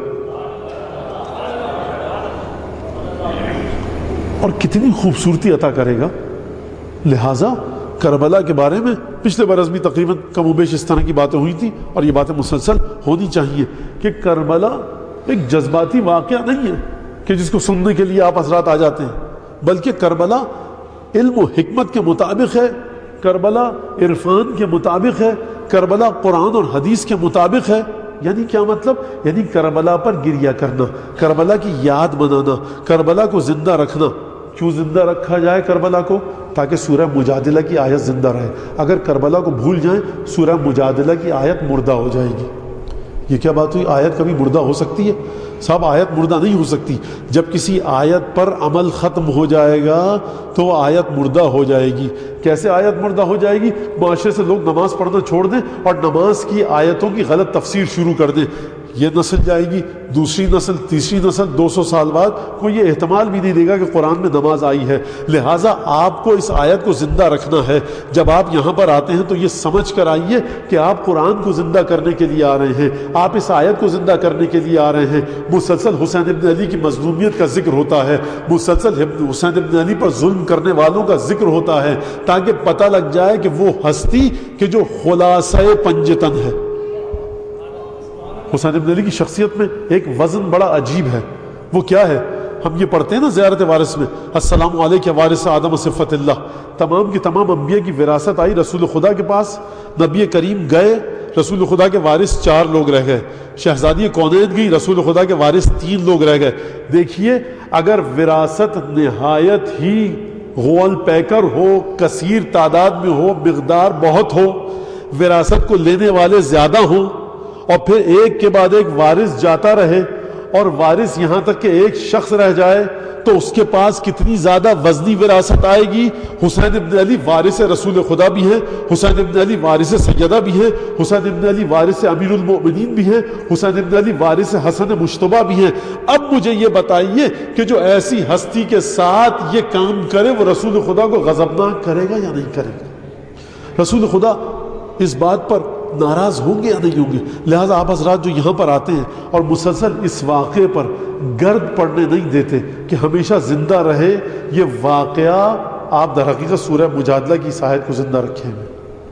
اور کتنی خوبصورتی عطا کرے گا۔ لہٰذا کربلا کے بارے میں پچھلے برس بھی تقریباً کم و بیش اس طرح کی باتیں ہوئی تھیں، اور یہ باتیں مسلسل ہونی چاہیے کہ کربلا ایک جذباتی واقعہ نہیں ہے کہ جس کو سننے کے لیے آپ حضرات آ جاتے ہیں، بلکہ کربلا علم و حکمت کے مطابق ہے، کربلا عرفان کے مطابق ہے، کربلا قرآن اور حدیث کے مطابق ہے۔ یعنی کیا مطلب؟ یعنی کربلا پر گریہ کرنا، کربلا کی یاد بنانا، کربلا کو زندہ رکھنا۔ کیوں زندہ رکھا جائے کربلا کو؟ تاکہ سورہ مجادلہ کی آیت زندہ رہے۔ اگر کربلا کو بھول جائیں سورہ مجادلہ کی آیت مردہ ہو جائے گی۔ یہ کیا بات ہوئی؟ آیت کبھی مردہ ہو سکتی ہے؟ صاحب آیت مردہ نہیں ہو سکتی۔ جب کسی آیت پر عمل ختم ہو جائے گا تو وہ آیت مردہ ہو جائے گی۔ کیسے آیت مردہ ہو جائے گی؟ معاشرے سے لوگ نماز پڑھنا چھوڑ دیں اور نماز کی آیتوں کی غلط تفسیر شروع کر دیں، یہ نسل جائے گی، دوسری نسل، تیسری نسل، 200 سال بعد کوئی یہ احتمال بھی نہیں دے گا کہ قرآن میں نماز آئی ہے۔ لہٰذا آپ کو اس آیت کو زندہ رکھنا ہے۔ جب آپ یہاں پر آتے ہیں تو یہ سمجھ کر آئیے کہ آپ قرآن کو زندہ کرنے کے لیے آ رہے ہیں، آپ اس آیت کو زندہ کرنے کے لیے آ رہے ہیں۔ مسلسل حسین ابن علی کی مظلومیت کا ذکر ہوتا ہے، مسلسل حسین ابن علی پر ظلم کرنے والوں کا ذکر ہوتا ہے، تاکہ پتہ لگ جائے کہ وہ ہستی کہ جو خلاصہ پنجتن ہے۔ حسین ابن علی کی شخصیت میں ایک وزن بڑا عجیب ہے، وہ کیا ہے؟ ہم یہ پڑھتے ہیں نا زیارت وارث میں، السلام علیک وارث آدم صفت اللہ۔ تمام کی تمام انبیاء کی وراثت آئی رسول خدا کے پاس، نبی کریم گئے، رسول خدا کے وارث 4 لوگ رہ گئے، شہزادی کونین گئی، رسول خدا کے وارث 3 لوگ رہ گئے۔ دیکھیے اگر وراثت نہایت ہی غول پیکر ہو، کثیر تعداد میں ہو، مقدار بہت ہو، وراثت کو لینے والے زیادہ ہوں، اور پھر ایک کے بعد ایک وارث جاتا رہے، اور وارث یہاں تک کہ ایک شخص رہ جائے، تو اس کے پاس کتنی زیادہ وزنی وراثت آئے گی۔ حسین ابن علی وارث رسول خدا بھی ہیں، حسین ابن علی وارث سیدہ بھی ہیں، حسین ابن علی وارث امیر المؤمنین بھی ہیں، حسین ابن علی وارث حسن مجتبیٰ بھی ہیں۔ اب مجھے یہ بتائیے کہ جو ایسی ہستی کے ساتھ یہ کام کرے وہ رسول خدا کو غضبناک کرے گا یا نہیں کرے گا؟ رسول خدا اس بات پر ناراض ہوں گے یا نہیں ہوں گے؟ لہٰذا آپ حضرات جو یہاں پر آتے ہیں اور مسلسل اس واقعے پر گرد پڑنے نہیں دیتے کہ ہمیشہ زندہ رہے، یہ واقعہ آپ در حقیقت سورہ مجادلہ کی اس آیت کو زندہ رکھے ہیں۔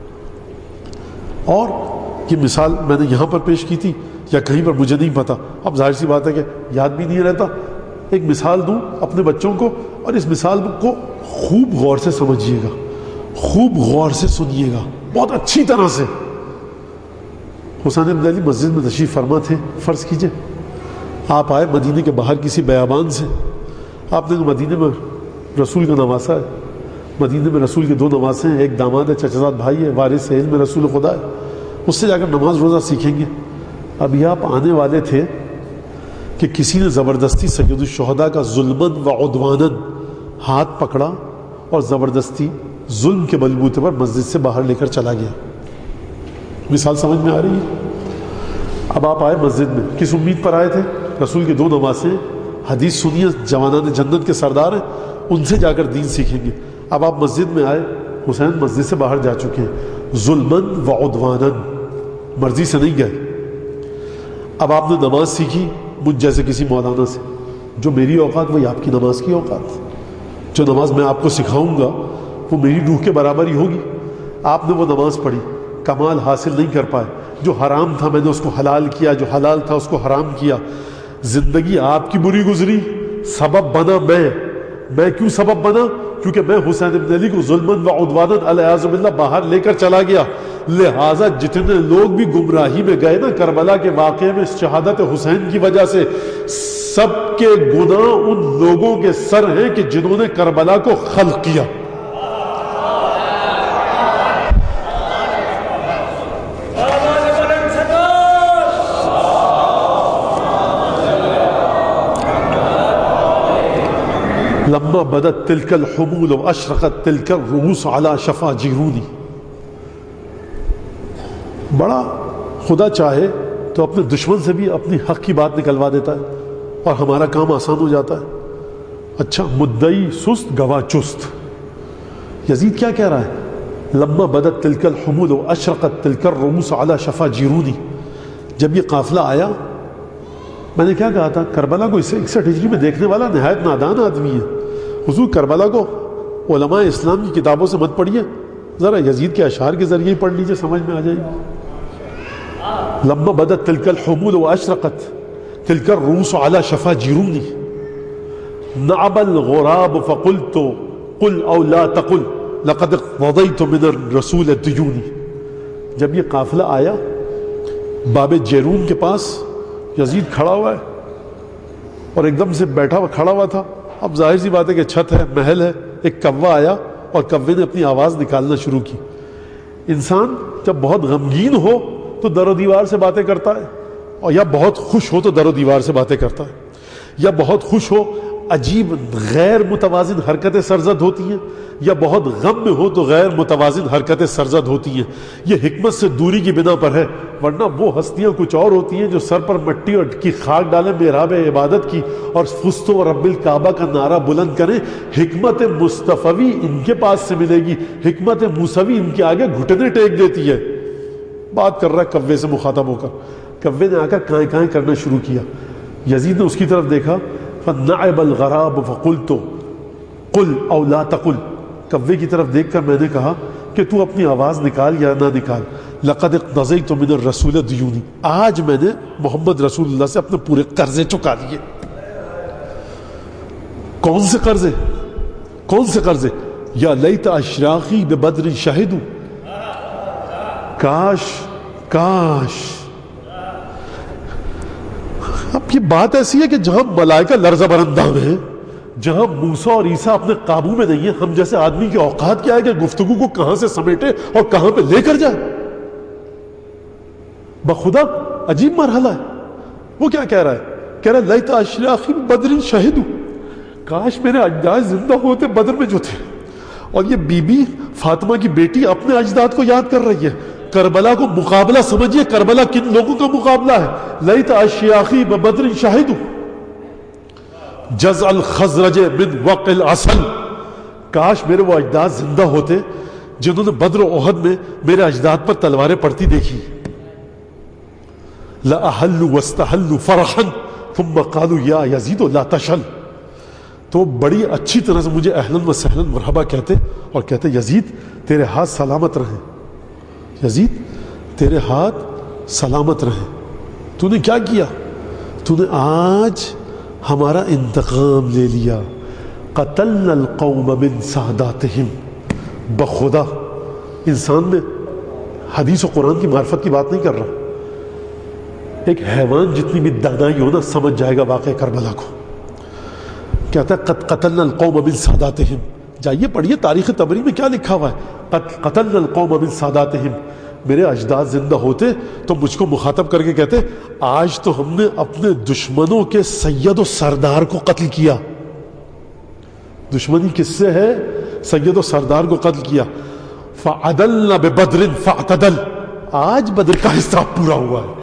اور یہ مثال میں نے یہاں پر پیش کی تھی یا کہیں پر مجھے نہیں پتا، اب ظاہر سی بات ہے کہ یاد بھی نہیں رہتا۔ ایک مثال دوں اپنے بچوں کو، اور اس مثال کو خوب غور سے سمجھیے گا، خوب غور سے سنیے گا، بہت اچھی طرح سے۔ حسین ابن علی مسجد میں تشریف فرما تھے، فرض کیجئے آپ آئے مدینے کے باہر کسی بیابان سے، آپ نے مدینے میں رسول کا نواسا ہے، مدینے میں رسول کے 2 نواسے ہیں، ایک داماد ہے، چچا زاد بھائی ہے، وارث علم رسول خدا ہے، اس سے جا کر نماز روزہ سیکھیں گے۔ ابھی آپ آنے والے تھے کہ کسی نے زبردستی سید الشہداء کا ظلماً و عدواناً ہاتھ پکڑا اور زبردستی ظلم کے بلبوتے پر مسجد سے باہر لے کر چلا گیا۔ مثال سمجھ میں آ رہی ہے؟ اب آپ آئے مسجد میں، کس امید پر آئے تھے؟ رسول کے 2 نواسے ہیں، حدیث سنیے، جوانان جنت کے سردار ہیں، ان سے جا کر دین سیکھیں گے۔ اب آپ مسجد میں آئے، حسین مسجد سے باہر جا چکے ہیں، ظلماً و عدواناً، مرضی سے نہیں گئے۔ اب آپ نے نماز سیکھی مجھ جیسے کسی مولانا سے، جو میری اوقات وہی آپ کی نماز کی اوقات، جو نماز میں آپ کو سکھاؤں گا وہ میری روح کے برابر ہی ہوگی۔ آپ نے وہ نماز پڑھی، کمال حاصل نہیں کر پائے، جو حرام تھا میں نے اس کو حلال کیا، جو حلال تھا اس کو حرام کیا۔ زندگی آپ کی بری گزری، سبب بنا میں کیوں سبب بنا؟ کیونکہ میں حسین ابن علی کو ظلمن و عدوانن علیہ باللہ باہر لے کر چلا گیا، لہٰذا جتنے لوگ بھی گمراہی میں گئے نا کربلا کے واقعے میں شہادت حسین کی وجہ سے، سب کے گناہ ان لوگوں کے سر ہیں کہ جنہوں نے کربلا کو خلق کیا۔ لما بدت تلك الحمول واشرقت تلك الرؤوس على شفا جیرونی، بڑا خدا چاہے تو اپنے دشمن سے بھی اپنی حق کی بات نکلوا دیتا ہے اور ہمارا کام آسان ہو جاتا ہے۔ اچھا، مدعی سست گواہ چست، یزید کیا کہہ رہا ہے؟ لما بدت تلك الحمول واشرقت تلك الرؤوس على شفا جیرونی، جب یہ قافلہ آیا، میں نے کیا کہا تھا، کربلا کو 61 ہجری میں دیکھنے والا نہایت نادان آدمی ہے۔ حضور کربلا کو علماء اسلام کی کتابوں سے مت پڑھیے، ذرا یزید کے اشعار کے ذریعے ہی پڑھ لیجئے، سمجھ میں آ جائے گی۔ لما بدت تلك الحمول واشرقت تلك الرؤوس على شفا جیرونی، نعب الغراب فقلت قل او لا تقل لقد قضيت من الرسول الديونی، جب یہ قافلہ آیا باب جیرون کے پاس، یزید کھڑا ہوا ہے اور ایک دم سے بیٹھا ہوا کھڑا ہوا تھا۔ اب ظاہر سی بات ہے کہ چھت ہے، محل ہے، ایک کوا آیا اور کوے نے اپنی آواز نکالنا شروع کی۔ انسان جب بہت غمگین ہو تو در و دیوار سے باتیں کرتا ہے، اور یا بہت خوش ہو تو در و دیوار سے باتیں کرتا ہے، یا بہت خوش ہو عجیب غیر متوازن حرکتیں سرزد ہوتی ہیں، یا بہت غم میں ہو تو غیر متوازن حرکتیں سرزد ہوتی ہیں۔ یہ حکمت سے دوری کی بنا پر ہے، ورنہ وہ ہستیاں کچھ اور ہوتی ہیں جو سر پر مٹی اور کی خاک ڈالیں محراب عبادت کی اور فستو و رب الکعبہ کا نعرہ بلند کریں۔ حکمت مصطفی ان کے پاس سے ملے گی، حکمت موسوی ان کے آگے گھٹنے ٹیک دیتی ہے۔ بات کر رہا ہے کوے سے مخاطب ہو کر، کوے نے آ کر کائیں کائیں کرنا شروع کیا۔ یزید نے اس کی طرف دیکھا، فنعب الغراب فقلت قل او لا تقل، کوے کی طرف دیکھ کر میں نے کہا کہ تو اپنی آواز نکال یا نہ نکال، لقد اقتضیت من الرسول دیونی، آج میں نے محمد رسول اللہ سے اپنے پورے قرضے چکا لیے۔ کون سے قرضے؟ کون سے قرضے؟ یا لیت اشراقی ببدر شہدوا، کاش کاش۔ اب یہ بات ایسی ہے کہ جہاں ملائکہ لرزہ بر اندام ہیں، جہاں موسیٰ اور عیسیٰ اپنے قابو میں نہیں ہیں، ہم جیسے آدمی کی اوقات کیا ہے کہ گفتگو کو کہاں سے سمیٹے اور کہاں پہ لے کر جائے۔ بخدا عجیب مرحلہ ہے۔ وہ کیا کہہ رہا ہے؟ کہہ رہا ہے لیت اشراقی بدر شہدوا، کاش میرے اجداد زندہ ہوتے بدر میں جو تھے۔ اور یہ بی بی فاطمہ کی بیٹی اپنے اجداد کو یاد کر رہی ہے۔ کربلا کو مقابلہ سمجھیے، کربلا کن لوگوں کا مقابلہ ہے؟ لیت اشیاخی ببدر شاہدوا جزع الخزرج من وقع العسل، کاش میرے وہ اجداد زندہ ہوتے جنہوں نے بدر و احد میں میرے اجداد پر تلواریں پڑتی دیکھی۔ لأحلوا واستحلوا فرحا ثم قالوا یا یزید لا تشل، تو بڑی اچھی طرح سے مجھے اہلاً و سہلاً مرحبا کہتے اور کہتے یزید تیرے ہاتھ سلامت رہیں، یزید تیرے ہاتھ سلامت رہیں، تو نے کیا کیا؟ تو نے آج ہمارا انتقام لے لیا۔ قتلنا القوم من ساداتہم، بخدا انسان میں حدیث و قرآن کی معرفت کی بات نہیں کر رہا، ایک حیوان جتنی بھی دانائی ہو نا سمجھ جائے گا واقعہ کربلا کو۔ کہتا ہے قتلنا القوم من ساداتہم، جائیے پڑھیے تاریخ طبری میں کیا لکھا ہوا ہے، قتلنا القوم من ساداتہم، میرے اجداد زندہ ہوتے تو مجھ کو مخاطب کر کے کہتے آج تو ہم نے اپنے دشمنوں کے سید و سردار کو قتل کیا۔ دشمنی کس سے ہے؟ سید و سردار کو قتل کیا۔ فعدلنا ببدر فاعتدل، آج بدر کا حساب پورا ہوا ہے۔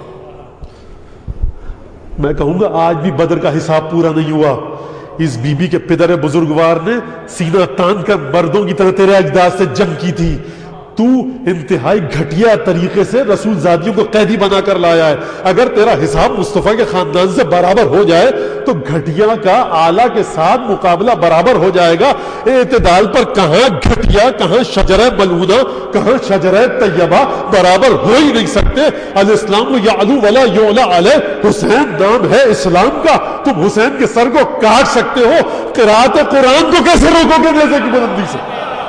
میں کہوں گا آج بھی بدر کا حساب پورا نہیں ہوا۔ اس بی بی کے پدر بزرگوار نے سینہ تان کر مردوں کی طرح تیرے اجداد سے جنگ کی تھی، تو انتہائی گھٹیا طریقے سے رسول زادیوں کو قیدی بنا کر لایا ہے. اگر تیرا حساب مصطفیٰ کے خاندان سے برابر ہو جائے تو گھٹیا کا اعلیٰ کے ساتھ مقابلہ برابر ہو جائے گا. اعتدال پر کہاں گھٹیا، کہاں شجرہ ملعونہ، کہاں شجرہ طیبہ برابر ہو ہی نہیں سکتے. الاسلام یعلو ولا یعلی علیہ، حسین نام ہے اسلام کا، تم حسین کے سر کو کاٹ سکتے ہو، قرات قرآن کو کیسے روکو گے نیزے کی بلندی سے؟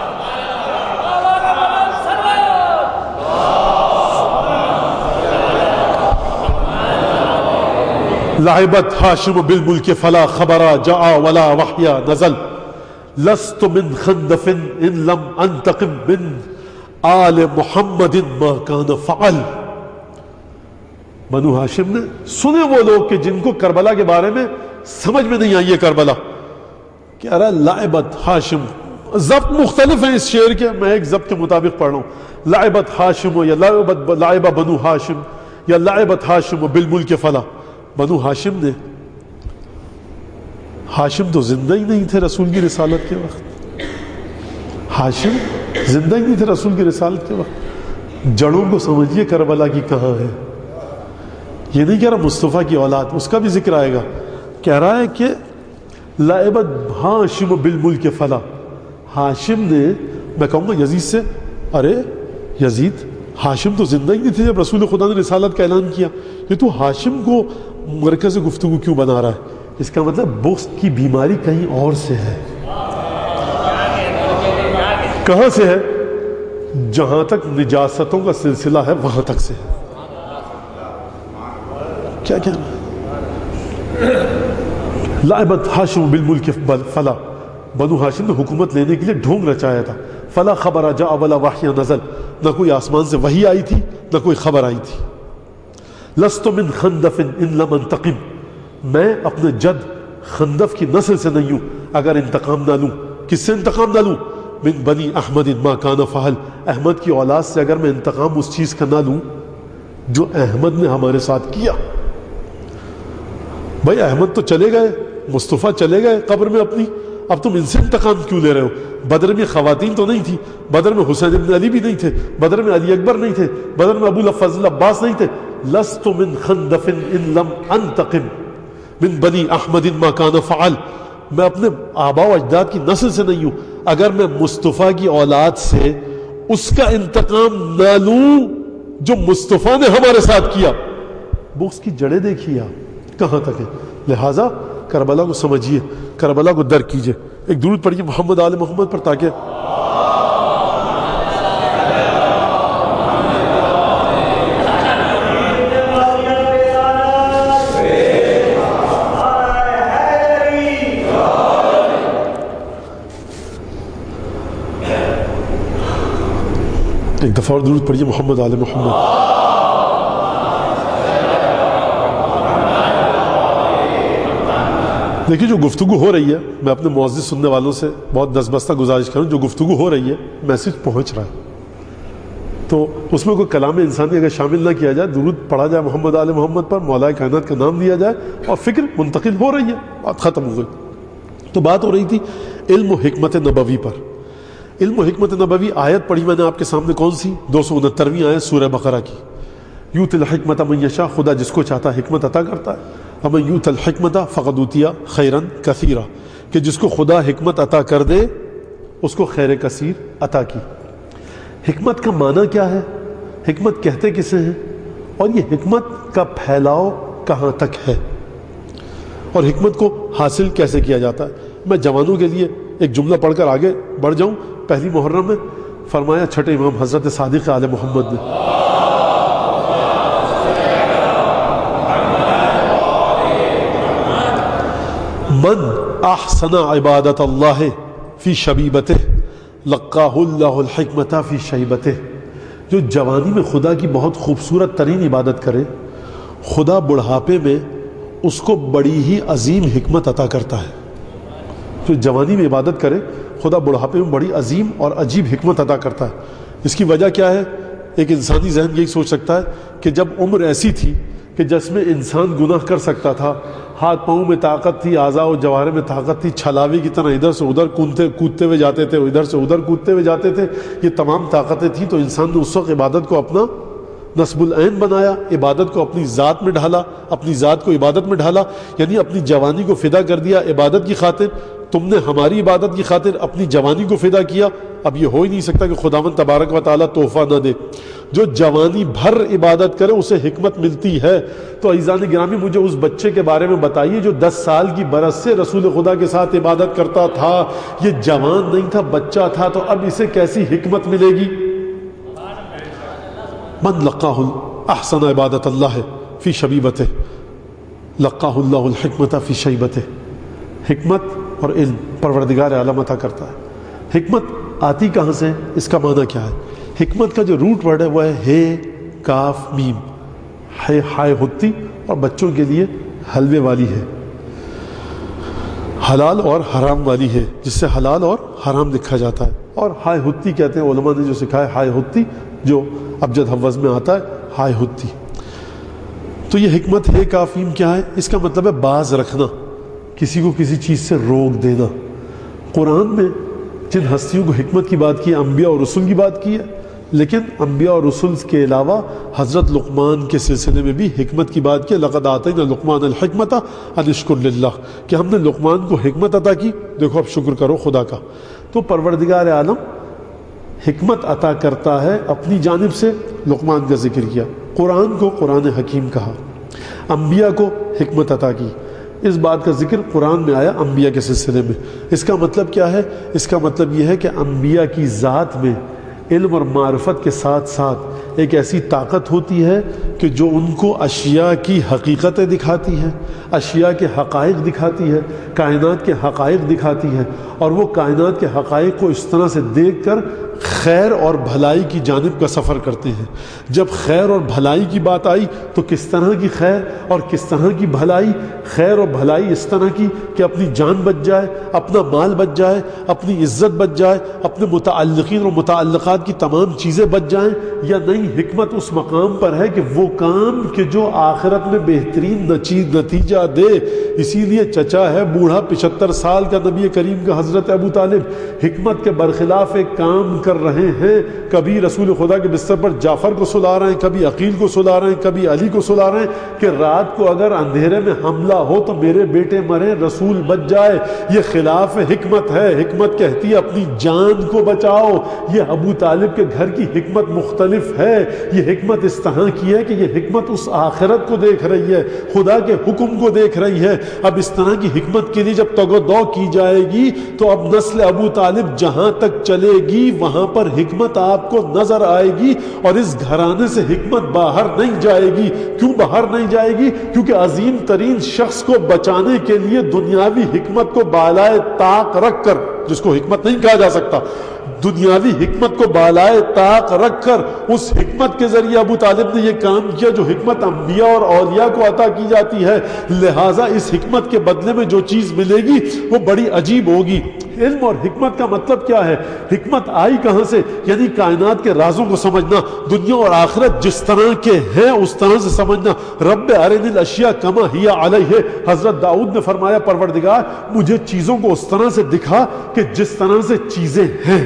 لعبت ہاشم بالملک فلا خبرا جاء ولا وحیا نزل لست من خندف ان لم انتقم من آل محمد ما کان فعل. بنو ہاشم نے سنے وہ لوگ کہ جن کو کربلا کے بارے میں سمجھ میں نہیں آئی ہے کربلا. کہہ رہا لعبت ہاشم، ضبط مختلف ہیں اس شعر کے، میں ایک ضبط کے مطابق پڑھ رہا ہوں. لعبت ہاشم یا لعب بنو ہاشم یا لعبت ہاشم بالملک فلا. بنو ہاشم نے، ہاشم تو زندہ ہی نہیں تھے رسول کی رسالت کے وقت، ہاشم زندہ ہی نہیں تھے رسول کی رسالت کے وقت. جڑوں کو سمجھیے کربلا کی کہاں ہے. یہ نہیں کہہ رہا مصطفیٰ کی اولاد، اس کا بھی ذکر آئے گا. کہہ رہا ہے کہ لعبت ہاشم بالملک فلا. ہاشم نے، میں کہوں گا یزید سے، ارے یزید ہاشم تو زندہ ہی نہیں تھے جب رسول خدا نے رسالت کا اعلان کیا، یہ تو ہاشم کو مرکز گفتگو کیوں بنا رہا ہے؟ اس کا مطلب بغض کی بیماری کہیں اور سے ہے. کہاں سے ہے؟ جہاں تک نجاستوں کا سلسلہ ہے وہاں تک سے ہے. کیا کہنا؟ لعبت ہاشم بالملک فلا. بنو ہاشم نے حکومت لینے کے لیے ڈھونگ رچایا تھا. فلا خبر جاء ولا وحی نزل، نہ کوئی آسمان سے وحی آئی تھی نہ کوئی خبر آئی تھی. لست من خندف ان لم انتقم، میں اپنے جد خندف کی نسل سے نہیں ہوں اگر انتقام نہ لوں. کس سے انتقام نہ لوں؟ من بنی احمد ما کان فعل، احمد کی اولاد سے اگر میں انتقام اس چیز کا نہ لوں جو احمد نے ہمارے ساتھ کیا. بھائی احمد تو چلے گئے، مصطفیٰ چلے گئے قبر میں اپنی، اب تم ان سے انتقام کیوں لے رہے ہو؟ بدر میں خواتین تو نہیں تھی، بدر میں حسین ابن علی بھی نہیں تھے، بدر میں علی اکبر نہیں تھے، بدر میں ابو الفضل عباس نہیں تھے. لست من خندف ان لم انتقم من بنی احمد ما کان فعل، میں اپنے آبا و اجداد کی نسل سے نہیں ہوں اگر میں مصطفیٰ کی اولاد سے اس کا انتقام نہ لوں جو مصطفیٰ نے ہمارے ساتھ کیا. بغض کی جڑیں دیکھیے آپ کہاں تک ہے. لہٰذا کربلا کو سمجھیے، کربلا کو درک کیجئے. ایک درود پڑھیے محمد آل محمد پر تاکہ ایک دفعہ اور درود پڑھیے محمد آل محمد. دیکھیے جو گفتگو ہو رہی ہے، میں اپنے معزز سننے والوں سے بہت دستبستہ گزارش کروں، جو گفتگو ہو رہی ہے میسج پہنچ رہا ہے، تو اس میں کوئی کلام انسانی اگر شامل نہ کیا جائے، درود پڑھا جائے محمد آل محمد پر، مولا کائنات کا نام لیا جائے اور فکر منتقل ہو رہی ہے، بات ختم ہو گئی. تو بات ہو رہی تھی علم و حکمت نبوی پر. علم و حکمت نبوی آیت پڑھی میں نے آپ کے سامنے، کون سی؟ 269ویں آیت سورہ بقرہ کی. یوت الحکمت من یشاء، خدا جس کو چاہتا ہے حکمت عطا کرتا ہے. اما یوت الحکمت فقد اوتی خیرا کثیرا، کہ جس کو خدا حکمت عطا کر دے اس کو خیر کثیر عطا کی. حکمت کا معنی کیا ہے؟ حکمت کہتے کسے ہیں؟ اور یہ حکمت کا پھیلاؤ کہاں تک ہے؟ اور حکمت کو حاصل کیسے کیا جاتا ہے؟ میں جوانوں کے لیے ایک جملہ پڑھ کر آگے بڑھ جاؤں. پہلی محرم میں فرمایا چھٹے امام حضرت صادق آل محمد نے، من احسن عبادت اللہ فی شبیبتہ لقاہ اللہ الحکمت فی شیبتہ، جو جوانی میں خدا کی بہت خوبصورت ترین عبادت کرے، خدا بڑھاپے میں اس کو بڑی ہی عظیم حکمت عطا کرتا ہے. جو جوانی میں عبادت کرے خدا بڑھاپے میں بڑی عظیم اور عجیب حکمت عطا کرتا ہے. اس کی وجہ کیا ہے؟ ایک انسانی ذہن یہی سوچ سکتا ہے کہ جب عمر ایسی تھی کہ جس میں انسان گناہ کر سکتا تھا، ہاتھ پاؤں میں طاقت تھی، اعضاء و جوارح میں طاقت تھی، چھلاوی کی طرح ادھر سے ادھر کودتے ہوئے جاتے تھے، ادھر سے ادھر کودتے ہوئے جاتے تھے، یہ تمام طاقتیں تھیں، تو انسان نے اس وقت عبادت کو اپنا نصب العین بنایا، عبادت کو اپنی ذات میں ڈھالا، اپنی ذات کو عبادت میں ڈھالا، یعنی اپنی جوانی کو فدا کر دیا عبادت کی خاطر۔ تم نے ہماری عبادت کی خاطر اپنی جوانی کو فدا کیا۔ اب یہ ہو ہی نہیں سکتا کہ خداوند تبارک و تعالیٰ تحفہ نہ دے۔ جو جوانی بھر عبادت کرے اسے حکمت ملتی ہے۔ تو عزیزان گرامی، مجھے اس بچے کے بارے میں بتائیے جو 10 سال کی برس سے رسول خدا کے ساتھ عبادت کرتا تھا، یہ جوان نہیں تھا، بچہ تھا، تو اب اسے کیسی حکمت ملے گی؟ من لقاہ احسن عبادت اللہ فی شبیبتہ لقاہ اللہ الحکمت فی شیبتہ۔ حکمت اور علم پروردگار عالم عطا کرتا ہے۔ حکمت آتی کہاں سے؟ اس کا معنی کیا ہے؟ حکمت کا جو روٹ ورڈ ہے وہ ہے ہے کاف میم، ہے ہائے ہوتی اور بچوں کے لیے حلوے والی ہے، حلال اور حرام والی ہے، جس سے حلال اور حرام لکھا جاتا ہے۔ اور ہائے ہوتی کہتے ہیں علماء نے جو سکھایا، ہائے ہوتی جو ابجد حوض میں آتا ہے، ہائے ہوتی۔ تو یہ حکمت ہے کاف میم کیا ہے؟ اس کا مطلب ہے باز رکھنا، کسی کو کسی چیز سے روک دینا۔ قرآن میں جن ہستیوں کو حکمت کی بات کی، انبیاء اور رسول کی بات کی ہے، لیکن انبیاء اور رسول کے علاوہ حضرت لقمان کے سلسلے میں بھی حکمت کی بات کی۔ لقد آتینا لقمان الحکمت ان اشکر للہ، کہ ہم نے لقمان کو حکمت عطا کی، دیکھو اب شکر کرو خدا کا۔ تو پروردگار عالم حکمت عطا کرتا ہے اپنی جانب سے۔ لقمان کا ذکر کیا، قرآن کو قرآن حکیم کہا، انبیاء کو حکمت عطا کی۔ اس بات کا ذکر قرآن میں آیا انبیاء کے سلسلے میں۔ اس کا مطلب کیا ہے؟ اس کا مطلب یہ ہے کہ انبیاء کی ذات میں علم اور معرفت کے ساتھ ساتھ ایک ایسی طاقت ہوتی ہے کہ جو ان کو اشیاء کی حقیقتیں دکھاتی ہے، اشیاء کے حقائق دکھاتی ہے، کائنات کے حقائق دکھاتی ہے، اور وہ کائنات کے حقائق کو اس طرح سے دیکھ کر خیر اور بھلائی کی جانب کا سفر کرتے ہیں۔ جب خیر اور بھلائی کی بات آئی تو کس طرح کی خیر اور کس طرح کی بھلائی؟ خیر اور بھلائی اس طرح کی کہ اپنی جان بچ جائے، اپنا مال بچ جائے، اپنی عزت بچ جائے، اپنے متعلقین اور متعلقات کی تمام چیزیں بچ جائیں، یا نہیں حکمت اس مقام پر ہے کہ وہ کام کہ جو آخرت میں بہترین نتیجہ دے۔ اسی لیے چچا ہے بوڑھا 75 سال کا نبی کریم کا حضرت ابو طالب حکمت کے برخلاف ایک کام کر رہے ہیں۔ کبھی رسول خدا کے بستر پر جعفر کو سلا رہے ہیں، کبھی عقیل کو سلا رہے ہیں، کبھی علی کو سلا رہے ہیں کہ رات کو اگر اندھیرے میں حملہ ہو تو میرے بیٹے مرے، رسول بچ جائے۔ یہ خلاف حکمت ہے۔ حکمت کہتی ہے اپنی جان کو بچاؤ۔ یہ ابو طالب کے گھر کی حکمت مختلف ہے۔ یہ حکمت اس طرح کی ہے کہ یہ حکمت اس آخرت کو دیکھ رہی ہے، خدا کے حکم کو دیکھ رہی ہے۔ اب اس طرح کی حکمت کے لیے جب تگودو کی جائے گی تو اب نسل ابو طالب جہاں تک چلے گی وہاں پر حکمت آپ کو نظر آئے گی، اور اس گھرانے سے حکمت باہر نہیں جائے گی۔ کیوں باہر نہیں جائے گی؟ کیونکہ عظیم ترین شخص کو بچانے کے لیے دنیاوی حکمت کو بالائے طاق رکھ کر، جس کو حکمت نہیں کہا جا سکتا، دنیاوی حکمت کو بالائے طاق رکھ کر اس حکمت کے ذریعے ابو طالب نے یہ کام کیا جو حکمت انبیاء اور اولیاء کو عطا کی جاتی ہے۔ لہٰذا اس حکمت کے بدلے میں جو چیز ملے گی وہ بڑی عجیب ہوگی۔ علم اور حکمت کا مطلب کیا ہے؟ حکمت آئی کہاں سے؟ یعنی کائنات کے رازوں کو سمجھنا، دنیا اور آخرت جس طرح کے ہیں اس طرح سے سمجھنا۔ رب ارنی الاشیاء کما ہی علیہ، حضرت داؤد نے فرمایا پروردگار مجھے چیزوں کو اس طرح سے دکھا کہ جس طرح سے چیزیں ہیں،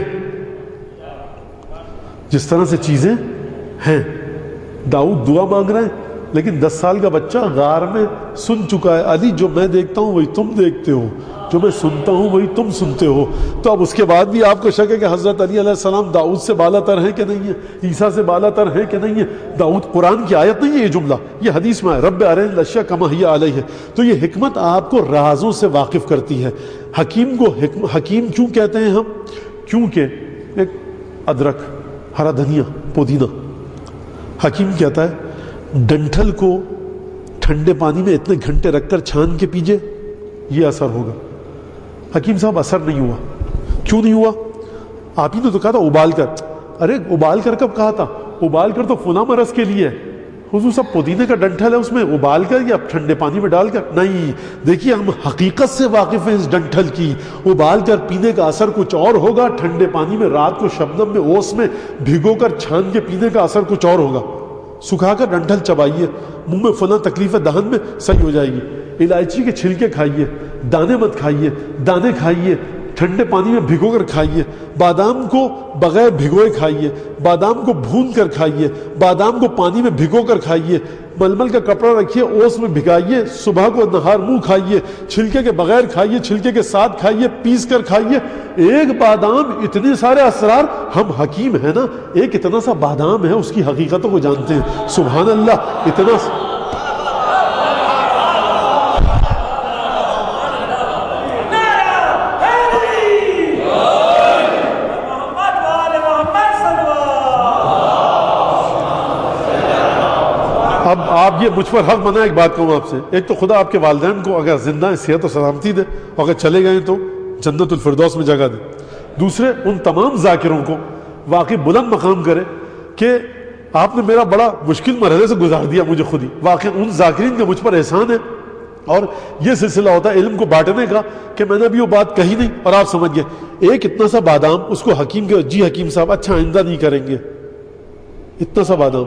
جس طرح سے چیزیں ہیں۔ داؤد دعا مانگ رہے ہیں لیکن 10 سال کا بچہ غار میں سن چکا ہے، علی جو میں دیکھتا ہوں وہی تم دیکھتے ہو، جو میں سنتا ہوں وہی تم سنتے ہو۔ تو اب اس کے بعد بھی آپ کو شک ہے کہ حضرت علی علیہ السلام داؤد سے بالا تر ہیں کہ نہیں ہے، عیسیٰ سے بالا تر ہیں کہ نہیں ہے؟ داؤد قرآن کی آیت نہیں ہے یہ جملہ، یہ حدیث میں ہے، رب ارنی الاشیاء کما ہی علیہ۔ تو یہ حکمت آپ کو رازوں سے واقف کرتی ہے۔ حکیم کو حکیم کیوں کہتے ہیں ہم؟ کیونکہ ایک ادرک، ہرا دھنیا، پودینہ، حکیم کہتا ہے ڈنٹھل کو ٹھنڈے پانی میں اتنے گھنٹے رکھ کر چھان کے پیجے، یہ اثر ہوگا۔ حکیم صاحب اثر نہیں ہوا، کیوں نہیں ہوا؟ آپ ہی نے تو کہا تھا ابال کر۔ ارے ابال کر کب کہا تھا؟ ابال کر تو فلاں مرض کے لیے ہے۔ حضور صاحب پودینے کا ڈنٹھل ہے، اس میں ابال کر یا ٹھنڈے پانی میں ڈال کر؟ نہیں، دیکھیے ہم حقیقت سے واقف ہیں اس ڈنٹھل کی۔ ابال کر پینے کا اثر کچھ اور ہوگا، ٹھنڈے پانی میں رات کو شبنم میں اوس میں بھگو کر چھان کے پینے کا اثر کچھ اور ہوگا۔ سکھا کر ڈنٹھل چبائیے، منہ میں فلاں تکلیف ہے دہن میں صحیح ہو جائے گی۔ الائچی کے چھلکے کھائیے، دانے مت کھائیے، دانے کھائیے، ٹھنڈے پانی میں بھگو کر کھائیے، بادام کو بغیر بھگوئے کھائیے، بادام کو بھون کر کھائیے، بادام کو پانی میں بھگو کر کھائیے، ململ کا کپڑا رکھیے اوس میں بھگائیے، صبح کو نہار منہ کھائیے، چھلکے کے بغیر کھائیے، چھلکے کے ساتھ کھائیے، پیس کر کھائیے۔ ایک بادام اتنے سارے اسرار، ہم حکیم ہیں نا، ایک اتنا سا بادام ہے اس کی حقیقتوں کو جانتے ہیں، سبحان اللہ۔ اتنا اب آپ یہ مجھ پر حق بنا، ایک بات کہوں آپ سے، ایک تو خدا آپ کے والدین کو اگر زندہ ہیں صحت و سلامتی دے، اور اگر چلے گئے تو جنت الفردوس میں جگہ دے۔ دوسرے ان تمام ذاکروں کو واقعی بلند مقام کرے کہ آپ نے میرا بڑا مشکل مرحلے سے گزار دیا مجھے خود ہی، واقعی ان ذاکرین کا مجھ پر احسان ہے۔ اور یہ سلسلہ ہوتا ہے علم کو بانٹنے کا کہ میں نے ابھی وہ بات کہی نہیں اور آپ سمجھ گئے۔ ایک اتنا سا بادام، اس کو حکیم کے جی حکیم صاحب اچھا آئندہ نہیں کریں گے، اتنا سا بادام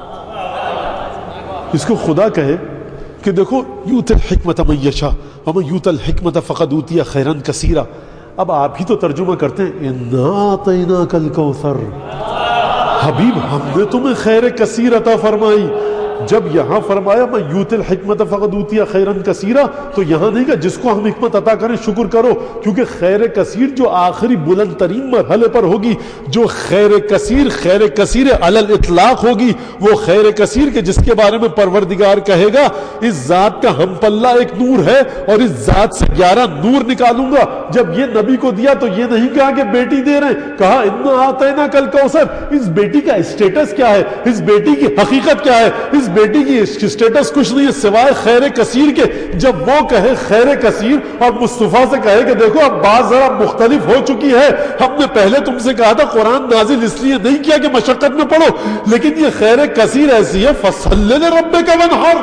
اس کو خدا کہے کہ دیکھو یوت الحکمت من یشاء ومن یوت الحکمت فقد اوتی خیرا کثیرا۔ اب آپ ہی تو ترجمہ کرتے ہیں انا اعطیناک الکوثر، حبیب ہم نے تمہیں خیر کثیر عطا فرمائی۔ جب یہاں فرمایا میں یوت الحکمت فقد اوتی خیرا کثیرا، تو یہاں نہیں کہ جس کو ہم حکمت عطا کریں شکر کرو، کیونکہ خیر کثیر جو آخری بلند ترین مرحلے پر ہوگی، جو خیر کثیر علی الاطلاق ہوگی، وہ خیر کثیر کے جس کے بارے میں پروردگار کہے گا اس ذات کا ہم پلہ ایک نور ہے اور اس ذات سے 11 نور نکالوں گا۔ جب یہ نبی کو دیا تو یہ نہیں کہا کہ بیٹی دے رہے ہیں، کہا انا اعطیناک الکوثر۔ اس بیٹی کا اسٹیٹس کیا ہے، اس بیٹی کی حقیقت کیا ہے، اس بیٹی کی اسٹیٹس کچھ نہیں ہے سوائے خیر کثیر کے۔ جب وہ کہے خیر کثیر اور مصطفیٰ سے کہے کہ دیکھو اب بات ذرا مختلف ہو چکی ہے، ہم نے پہلے تم سے کہا تھا قرآن نازل اس لیے نہیں کیا کہ مشقت میں پڑھو، لیکن یہ خیر کثیر ایسی ہے فصل لربک وانحر،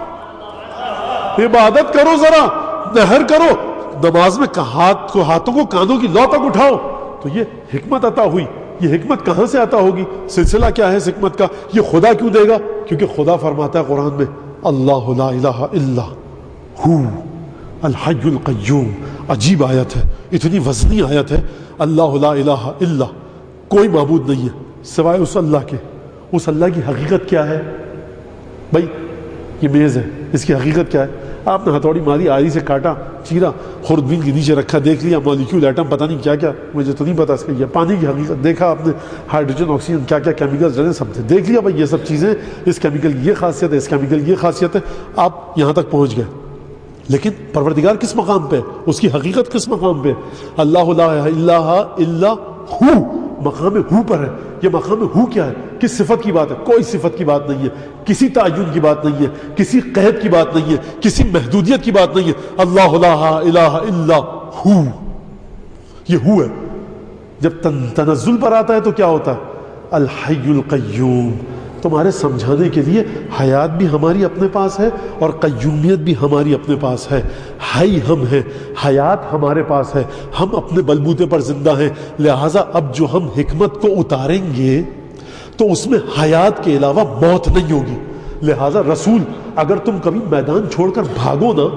عبادت کرو، ذرا نہر کرو، نماز میں ہاتھوں کو کانوں کی لو تک اٹھاؤ۔ تو یہ حکمت عطا ہوئی۔ یہ حکمت کہاں سے عطا ہوگی؟ سلسلہ کیا ہے اس حکمت کا؟ یہ خدا کیوں دے گا؟ کیونکہ خدا فرماتا ہے قرآن میں اللہ لا الہ الا ہو الحی القیوم۔ عجیب آیت ہے، اتنی وزنی آیت ہے۔ اللہ لا الہ الا، کوئی معبود نہیں ہے سوائے اس اللہ کے۔ اس اللہ کی حقیقت کیا ہے؟ بھائی یہ میز ہے، اس کی حقیقت کیا ہے؟ آپ نے ہتھوڑی ماری، آری سے کاٹا، چیرا، خوردبین کے نیچے رکھا، دیکھ لیا مالیکیول ایٹم پتہ نہیں کیا کیا، مجھے تو نہیں پتا اس کا۔ یہ پانی کی حقیقت دیکھا آپ نے، ہائیڈروجن آکسیجن کیا کیا کیمیکلز ڈلے سب سے دیکھ لیا، بھائی یہ سب چیزیں، اس کیمیکل کی یہ خاصیت ہے، اس کیمیکل کی یہ خاصیت ہے، آپ یہاں تک پہنچ گئے۔ لیکن پروردگار کس مقام پہ؟ اس کی حقیقت کس مقام پہ؟ اللہ لا الہ الا ہو، مقام ہو پر ہے۔ یہ مقام ہو کیا ہے؟ کس صفت کی بات ہے؟ کوئی صفت کی بات نہیں ہے، کسی تعین کی بات نہیں ہے، کسی قید کی بات نہیں ہے، کسی محدودیت کی بات نہیں ہے۔ اللہ لا الہ الا ہو، یہ ہو ہے۔ جب تنزل پر آتا ہے تو کیا ہوتا ہے؟ الحی القیوم۔ تمہارے سمجھانے کے لیے حیات بھی ہماری اپنے پاس ہے اور قیومیت بھی ہماری اپنے پاس ہے۔ حی ہم ہیں، حیات ہمارے پاس ہے، ہم اپنے بلبوتے پر زندہ ہیں۔ لہٰذا اب جو ہم حکمت کو اتاریں گے تو اس میں حیات کے علاوہ موت نہیں ہوگی۔ لہٰذا رسول اگر تم کبھی میدان چھوڑ کر بھاگو نا،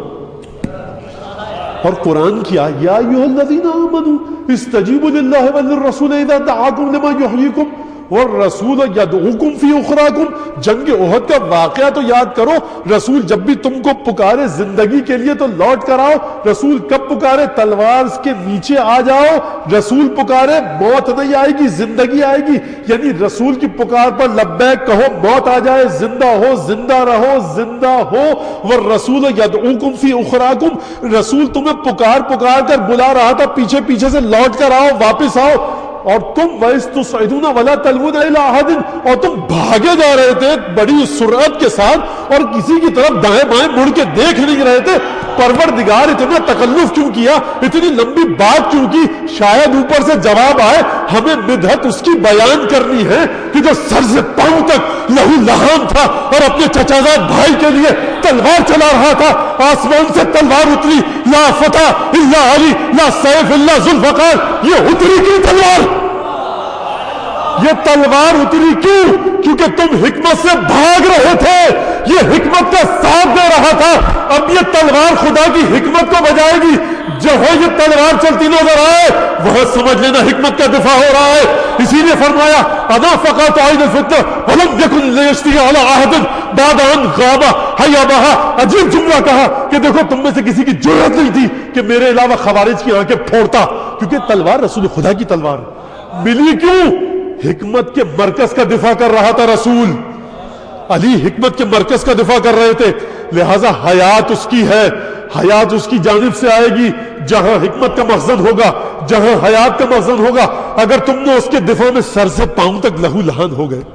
اور قرآن کیا یا ایھا الذین آمنوا استجیبوا للہ وللرسول اذا دعاکم لما یحییکم والرسول یدعوکم فی اخراکم۔ جنگ احد کا واقعہ تو یاد کرو، رسول جب بھی تم کو پکارے زندگی کے لیے تو لوٹ کر آؤ۔ رسول کب پکارے؟ تلوار کے نیچے آ جاؤ۔ رسول پکارے موت نہیں آئے گی، زندگی آئے گی۔ یعنی رسول کی پکار پر لبیک کہو، موت آ جائے، زندہ ہو، زندہ رہو، زندہ ہو۔ والرسول یدعوکم فی اخراکم، رسول تمہیں پکار کر بلا رہا تھا، پیچھے پیچھے سے لوٹ کر آؤ، واپس آؤ۔ اور تم وَإِسْتُصْعِدُونَ وَلَا تَلْوُونَ إِلَىٰ أَحَدٍ، اور تم بھاگے جا رہے تھے بڑی سرعت کے ساتھ اور کسی کی طرف دائیں بائیں مڑ کے دیکھ نہیں رہے تھے۔ پروردگار اتنا تکلف کیوں کیا، اتنی لمبی بات کیوں کی؟ شاید اوپر سے جواب آئے، ہمیں مدحت اس کی بیان کرنی ہے کہ جو سر سے پاؤں تک لہو لہان تھا اور اپنے چچا زاد بھائی کے لیے تلوار چلا رہا تھا، آسمان سے تلوار اتری، لا فتح الا علی، لا سیف الا ذوالفقار، یہ اتری کی تلوار، یہ تلوار اتری کیوں؟ کیونکہ تم حکمت سے بھاگ رہے تھے، یہ حکمت کا ساتھ دے رہا تھا۔ اب یہ تلوار خدا کی حکمت کو بجائے گی، جہاں یہ تلوار چلتی نظر آئے وہاں سمجھ لینا حکمت کا دفاع ہو رہا ہے۔ اسی لیے فرمایا انا فقط عین الفتنہ ولم یکن لیشتہی علی عہد بعد ان غاب حیابہا۔ عجیب جملہ کہا کہ دیکھو تم میں سے کسی کی جرأت نہیں تھی کہ میرے علاوہ خوارج کی آنکھیں پھوڑتا، کیونکہ تلوار رسول خدا کی تلوار ملی کیوں؟ حکمت کے مرکز کا دفاع کر رہا تھا رسول علی، حکمت کے مرکز کا دفاع کر رہے تھے، لہذا حیات اس کی ہے، حیات اس کی جانب سے آئے گی جہاں حکمت کا مخزن ہوگا، جہاں حیات کا مخزن ہوگا۔ اگر تم نے اس کے دفاع میں سر سے پاؤں تک لہو لہان ہو گئے،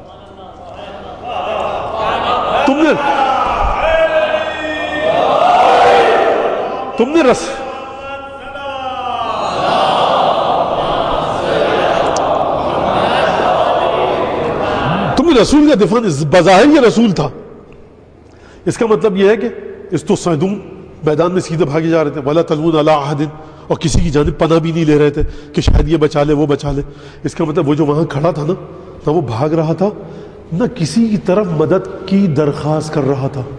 تم نے رسول کا دفاع بظاہر یہ رسول تھا، اس کا مطلب یہ ہے کہ اس تو صیدون میدان میں سیدھے بھاگے جا رہے تھے، ولا تلون علی احد، اور کسی کی جانب پناہ بھی نہیں لے رہے تھے کہ شاید یہ بچا لے وہ بچا لے۔ اس کا مطلب وہ جو وہاں کھڑا تھا نا، نہ وہ بھاگ رہا تھا نہ کسی کی طرف مدد کی درخواست کر رہا تھا۔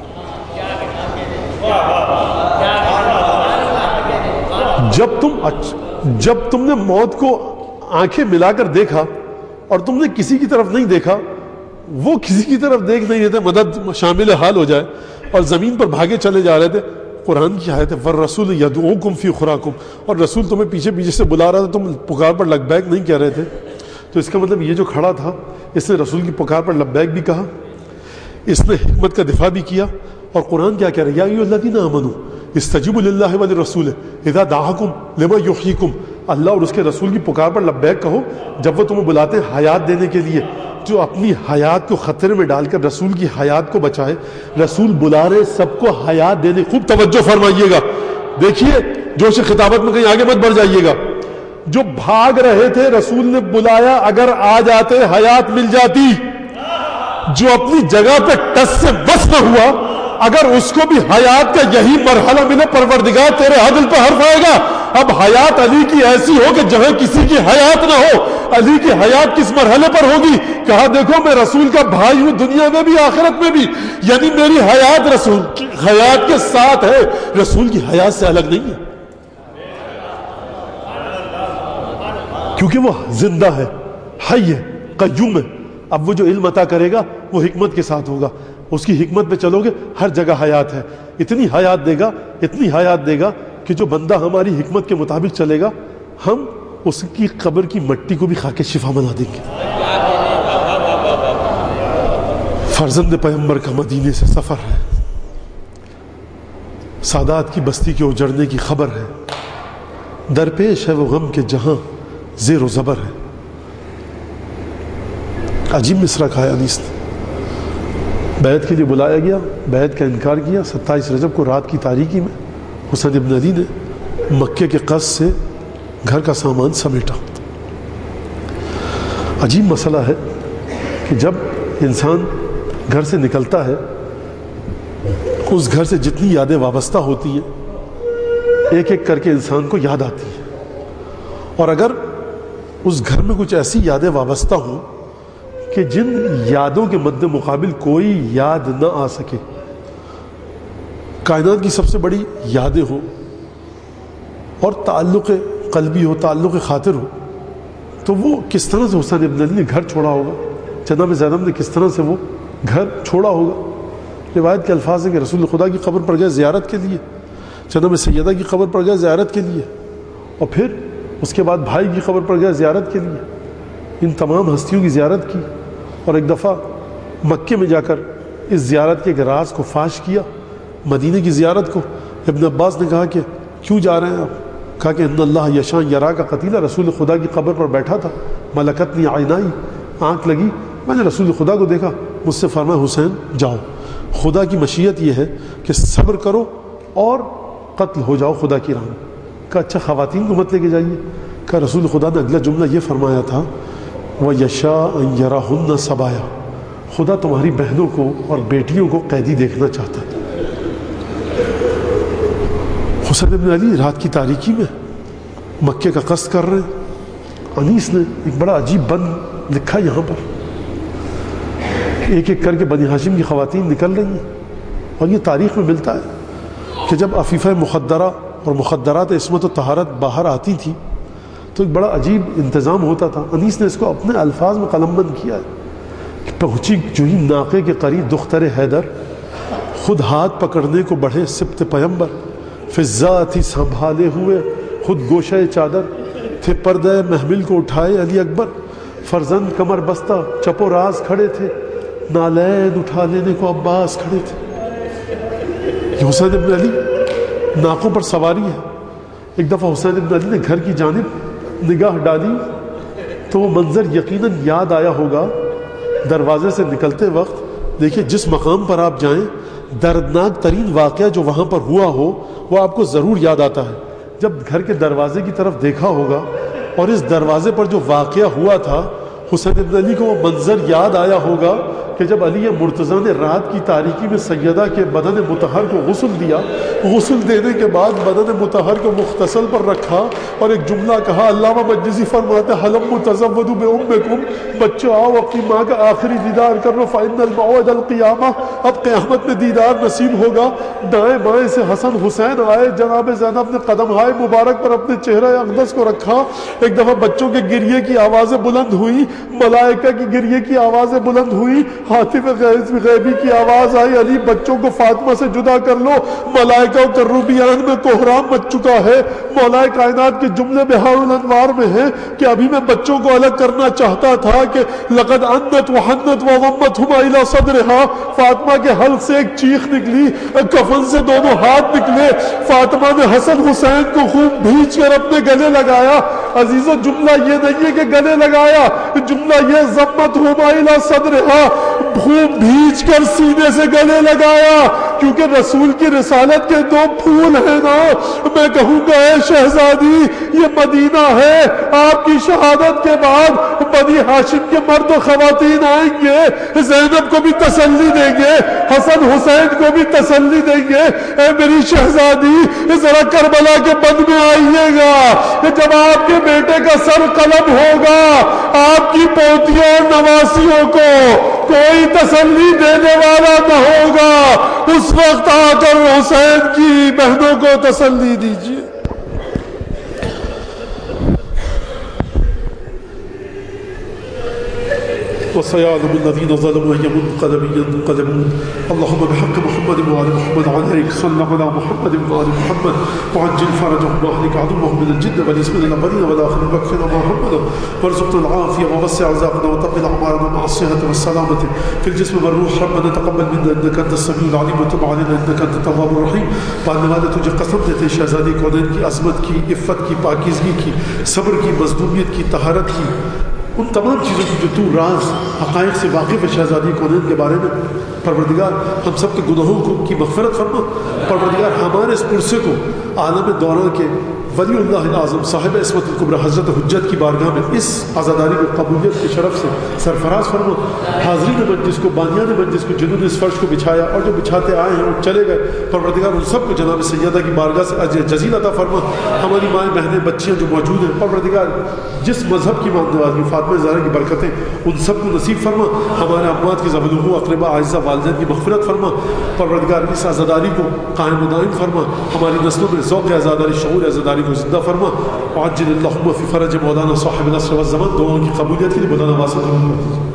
جب تم نے موت کو آنکھیں ملا کر دیکھا اور تم نے کسی کی طرف نہیں دیکھا، وہ کسی کی طرف دیکھ نہیں رہے تھے مدد شامل حال ہو جائے، اور زمین پر بھاگے چلے جا رہے تھے۔ قرآن کی آیت ہے والرسول یدعوکم فی اخراکم، اور رسول تمہیں پیچھے پیچھے سے بلا رہا تھا، تم پکار پر لبیک نہیں کہہ رہے تھے۔ تو اس کا مطلب یہ جو کھڑا تھا اس نے رسول کی پکار پر لبیک بھی کہا، اس نے حکمت کا دفاع بھی کیا۔ اور قرآن کیا کہہ رہا ہے؟ یا ایھا الذین آمنوا استجیبوا للہ وللرسول اذا دعاکم لما یحییکم، اللہ اور اس کے رسول کی پکار پر لبیک کہو جب وہ تمہیں بلاتے ہیں حیات دینے کے لیے۔ جو اپنی حیات کو خطرے میں ڈال کر رسول کی حیات کو بچائے، رسول بلا رہے سب کو حیات دینے۔ خوب توجہ فرمائیے گا، دیکھیے جوش خطابت میں کہیں آگے مت بڑھ جائیے گا۔ جو بھاگ رہے تھے رسول نے بلایا، اگر آ جاتے حیات مل جاتی۔ جو اپنی جگہ پہ ٹس سے بس نہ ہوا، اگر اس کو بھی حیات کا یہی مرحلہ ملے، پروردگار تیرے عدل پہ حرف آئے گا۔ اب حیات علی کی ایسی ہو کہ جہاں کسی کی حیات نہ ہو، علی کی حیات کس مرحلے پر ہوگی؟ کہا دیکھو میں رسول کا بھائی ہوں، دنیا میں بھی آخرت میں بھی، یعنی میری حیات رسول کی حیات کے ساتھ ہے، رسول کی حیات سے الگ نہیں ہے، کیونکہ وہ زندہ ہے، حی ہے، قیوم ہے۔ اب وہ جو علم عطا کرے گا وہ حکمت کے ساتھ ہوگا، اس کی حکمت پہ چلو گے ہر جگہ حیات ہے، اتنی حیات دے گا، اتنی حیات دے گا کہ جو بندہ ہماری حکمت کے مطابق چلے گا ہم اس کی قبر کی مٹی کو بھی خاک شفا بنا دیں گے۔ فرزند پیغمبر کا مدینے سے سفر ہے، سادات کی بستی کے اجڑنے کی خبر ہے، درپیش ہے وہ غم کے جہاں زیر و زبر ہے۔ عجیب مصرع کہا حدیث نے، بیعت کے لیے بلایا گیا، بیعت کا انکار کیا۔ 27 رجب کو رات کی تاریکی میں حسین ابن علی نے مکے کے قصد سے گھر کا سامان سمیٹا۔ عجیب مسئلہ ہے کہ جب انسان گھر سے نکلتا ہے، اس گھر سے جتنی یادیں وابستہ ہوتی ہیں ایک ایک کر کے انسان کو یاد آتی ہیں، اور اگر اس گھر میں کچھ ایسی یادیں وابستہ ہوں کہ جن یادوں کے مد مقابل کوئی یاد نہ آ سکے، کائنات کی سب سے بڑی یادیں ہوں اور تعلق قلبی ہو، تعلق خاطر ہو، تو وہ کس طرح سے حسین ابن علی نے گھر چھوڑا ہوگا، جناب زینب نے کس طرح سے وہ گھر چھوڑا ہوگا۔ روایت کے الفاظ ہیں کہ رسول خدا کی قبر پر گئے زیارت کے لیے، جناب سیدہ کی قبر پر گئے زیارت کے لیے، اور پھر اس کے بعد بھائی کی قبر پر گئے زیارت کے لیے۔ ان تمام ہستیوں کی زیارت کی، اور ایک دفعہ مکے میں جا کر اس زیارت کے ایک راز کو فاش کیا، مدینے کی زیارت کو۔ ابن عباس نے کہا کہ کیوں جا رہے ہیں آپ؟ کہا کہ ان اللہ یشاء یرا کا قتیلہ، رسول خدا کی قبر پر بیٹھا تھا، ملکتنی عینائی، آنکھ لگی، میں نے رسول خدا کو دیکھا، مجھ سے فرمایا حسین جاؤ، خدا کی مشیت یہ ہے کہ صبر کرو اور قتل ہو جاؤ خدا کی راہ میں۔ کہا اچھا خواتین کو مت لے کے جائیے؟ کہا رسول خدا نے اگلا جملہ یہ فرمایا تھا وَيَشَاءَ أَن يَرَاهُنَّ صَبَايَا، خدا تمہاری بہنوں کو اور بیٹیوں کو قیدی دیکھنا چاہتا ہے۔ حسین بن علی رات کی تاریکی میں مکے کا قصد کر رہے ہیں، انیس نے ایک بڑا عجیب بند لکھا یہاں پر، ایک ایک کر کے بنی ہاشم کی خواتین نکل رہی ہیں، اور یہ تاریخ میں ملتا ہے کہ جب عفیفہ مخدرہ اور مخدرات عصمت و طہارت باہر آتی تھی تو ایک بڑا عجیب انتظام ہوتا تھا. انیس نے اس کو اپنے الفاظ میں قلم بند کیا ہے کہ پہنچی جو ہی ناقے کے قریب دختر حیدر، خود ہاتھ پکڑنے کو بڑھے سبت پیمبر، فضا تھی سنبھالے ہوئے خود گوشہ چادر، تھے پردہ محمل کو اٹھائے علی اکبر، فرزند کمر بستہ چپ و راز کھڑے تھے، نالین اٹھا لینے کو عباس کھڑے تھے. یہ حسین ابن علی ناقوں پر سواری ہے. ایک دفعہ حسین ابن علی نے گھر کی جانب نگاہ ڈالی تو وہ منظر یقیناً یاد آیا ہوگا. دروازے سے نکلتے وقت دیکھیے جس مقام پر آپ جائیں دردناک ترین واقعہ جو وہاں پر ہوا ہو وہ آپ کو ضرور یاد آتا ہے. جب گھر کے دروازے کی طرف دیکھا ہوگا اور اس دروازے پر جو واقعہ ہوا تھا حسین ابن علی کو وہ منظر یاد آیا ہوگا کہ جب علی مرتضیٰ نے رات کی تاریکی میں سیدہ کے بدن مطہر کو غسل دیا، غسل دینے کے بعد بدن مطہر کو مغتسل پر رکھا اور ایک جملہ کہا. علامہ مجلسی فرماتے ہیں حلم تزودوا بأمکم، بچوں آؤ اپنی ماں کا آخری دیدار کر لو، فإن الموعد القیامہ، اب قیامت میں دیدار نصیب ہوگا. دائیں بائیں سے حسن حسین آئے، جناب زینب نے قدم ہائے مبارک پر اپنے چہرہ اقدس کو رکھا. ایک دفعہ بچوں کے گریے کی آوازیں بلند ہوئی، ملائکہ کی گریے کی آوازیں بلند ہوئی، حاطب غیبی کی آواز آئی علی بچوں کو فاطمہ سے جدا کر لو، ملائکہ و کروبیان میں کوہرام مچ چکا ہے. مولا کائنات کے جملے بہار الانوار میں ہیں کہ ابھی میں بچوں کو الگ کرنا چاہتا تھا کہ لقد انت وحنت وضمتہما الی صدرہا، فاطمہ کے حلق سے ایک چیخ نکلی، کفن سے دونوں ہاتھ نکلے، فاطمہ نے حسن حسین کو خوب بھیج کر اپنے گلے لگایا. عزیزو جملہ یہ نہیں ہے کہ گلے لگایا، جملہ یہ ضمتہما الی صدرہا، خوب بھیج کر سینے سے گلے لگایا، کیونکہ رسول کی رسالت کے دو پھول ہیں نا. میں کہوں گا اے شہزادی یہ مدینہ ہے، آپ کی شہادت کے بعد بنی ہاشم کے مرد و خواتین آئیں گے، زینب کو بھی تسلی دیں گے، حسن حسین کو بھی تسلی دیں گے. اے میری شہزادی ذرا کربلا کے بند میں آئیے گا، جب آپ کے بیٹے کا سر قلم ہوگا آپ کی پوتیوں اور نواسیوں کو کوئی تسلی دینے والا نہ ہوگا، اس وقت آ کر حسین کی بہنوں کو تسلی دیجیے. وسيعلم الذين ظلموا أي منقلب ينقلبون. اللهم بحق محمد وآل محمد عليك صل على محمد وآل محمد وعجل فرجهم وأهلك عدوهم من الجن والإنس من الأولين والآخرين واكفنا محمدا وارزقنا العافية ووسع رزقنا وطول أعمارنا مع الصحة والسلامة في الجسم والروح. ربنا تقبل منا إنك أنت السميع العليم وتب علينا إنك أنت التواب الرحيم. بعد تجھے قسم دیتے شہزادی کونین کی عظمت کی، عفت کی، پاکیزگی کی، صبر کی، مظلومیت کی، طہارت کی، ان تمام چیزوں کی جو تو راز حقائق سے واقف ہے شہزادی کونین کے بارے میں. پروردگار ہم سب کے گناہوں کی مغفرت فرما. پروردگار ہمارے اس پرسے کو عالم دوران کے ولی اللہ اعظم صاحب عصمت الکبریٰ حضرت حجت کی بارگاہ میں اس عزاداری کو قبولیت کے شرف سے سرفراز فرما. حاضرین مجلس کو، بانیان مجلس کو، جنہوں نے اس فرش کو بچھایا اور جو بچھاتے آئے ہیں اور چلے گئے، پروردگار ان سب کو جناب سیدہ کی بارگاہ سے اجر جزیل عطا فرما. ہماری مائیں بہنیں بچیاں جو موجود ہیں پروردگار جس مذہب کی ماننے والی فاطمہ زہرا کی برکتیں ان سب کو نصیب فرما. ہمارے اموات کی ذوالروح اقربا اعزہ والدین کی مغفرت فرما. پروردگار اس عزاداری کو قائم و دائم فرما. ہماری نسلوں میں ذوق عزاداری، شعور عزاداری کو زندہ فرما. عجل اللہم فی فرج مولانا صاحب العصر والزمان. دعاؤں کی قبولیت کے لیے مولانا واسطہ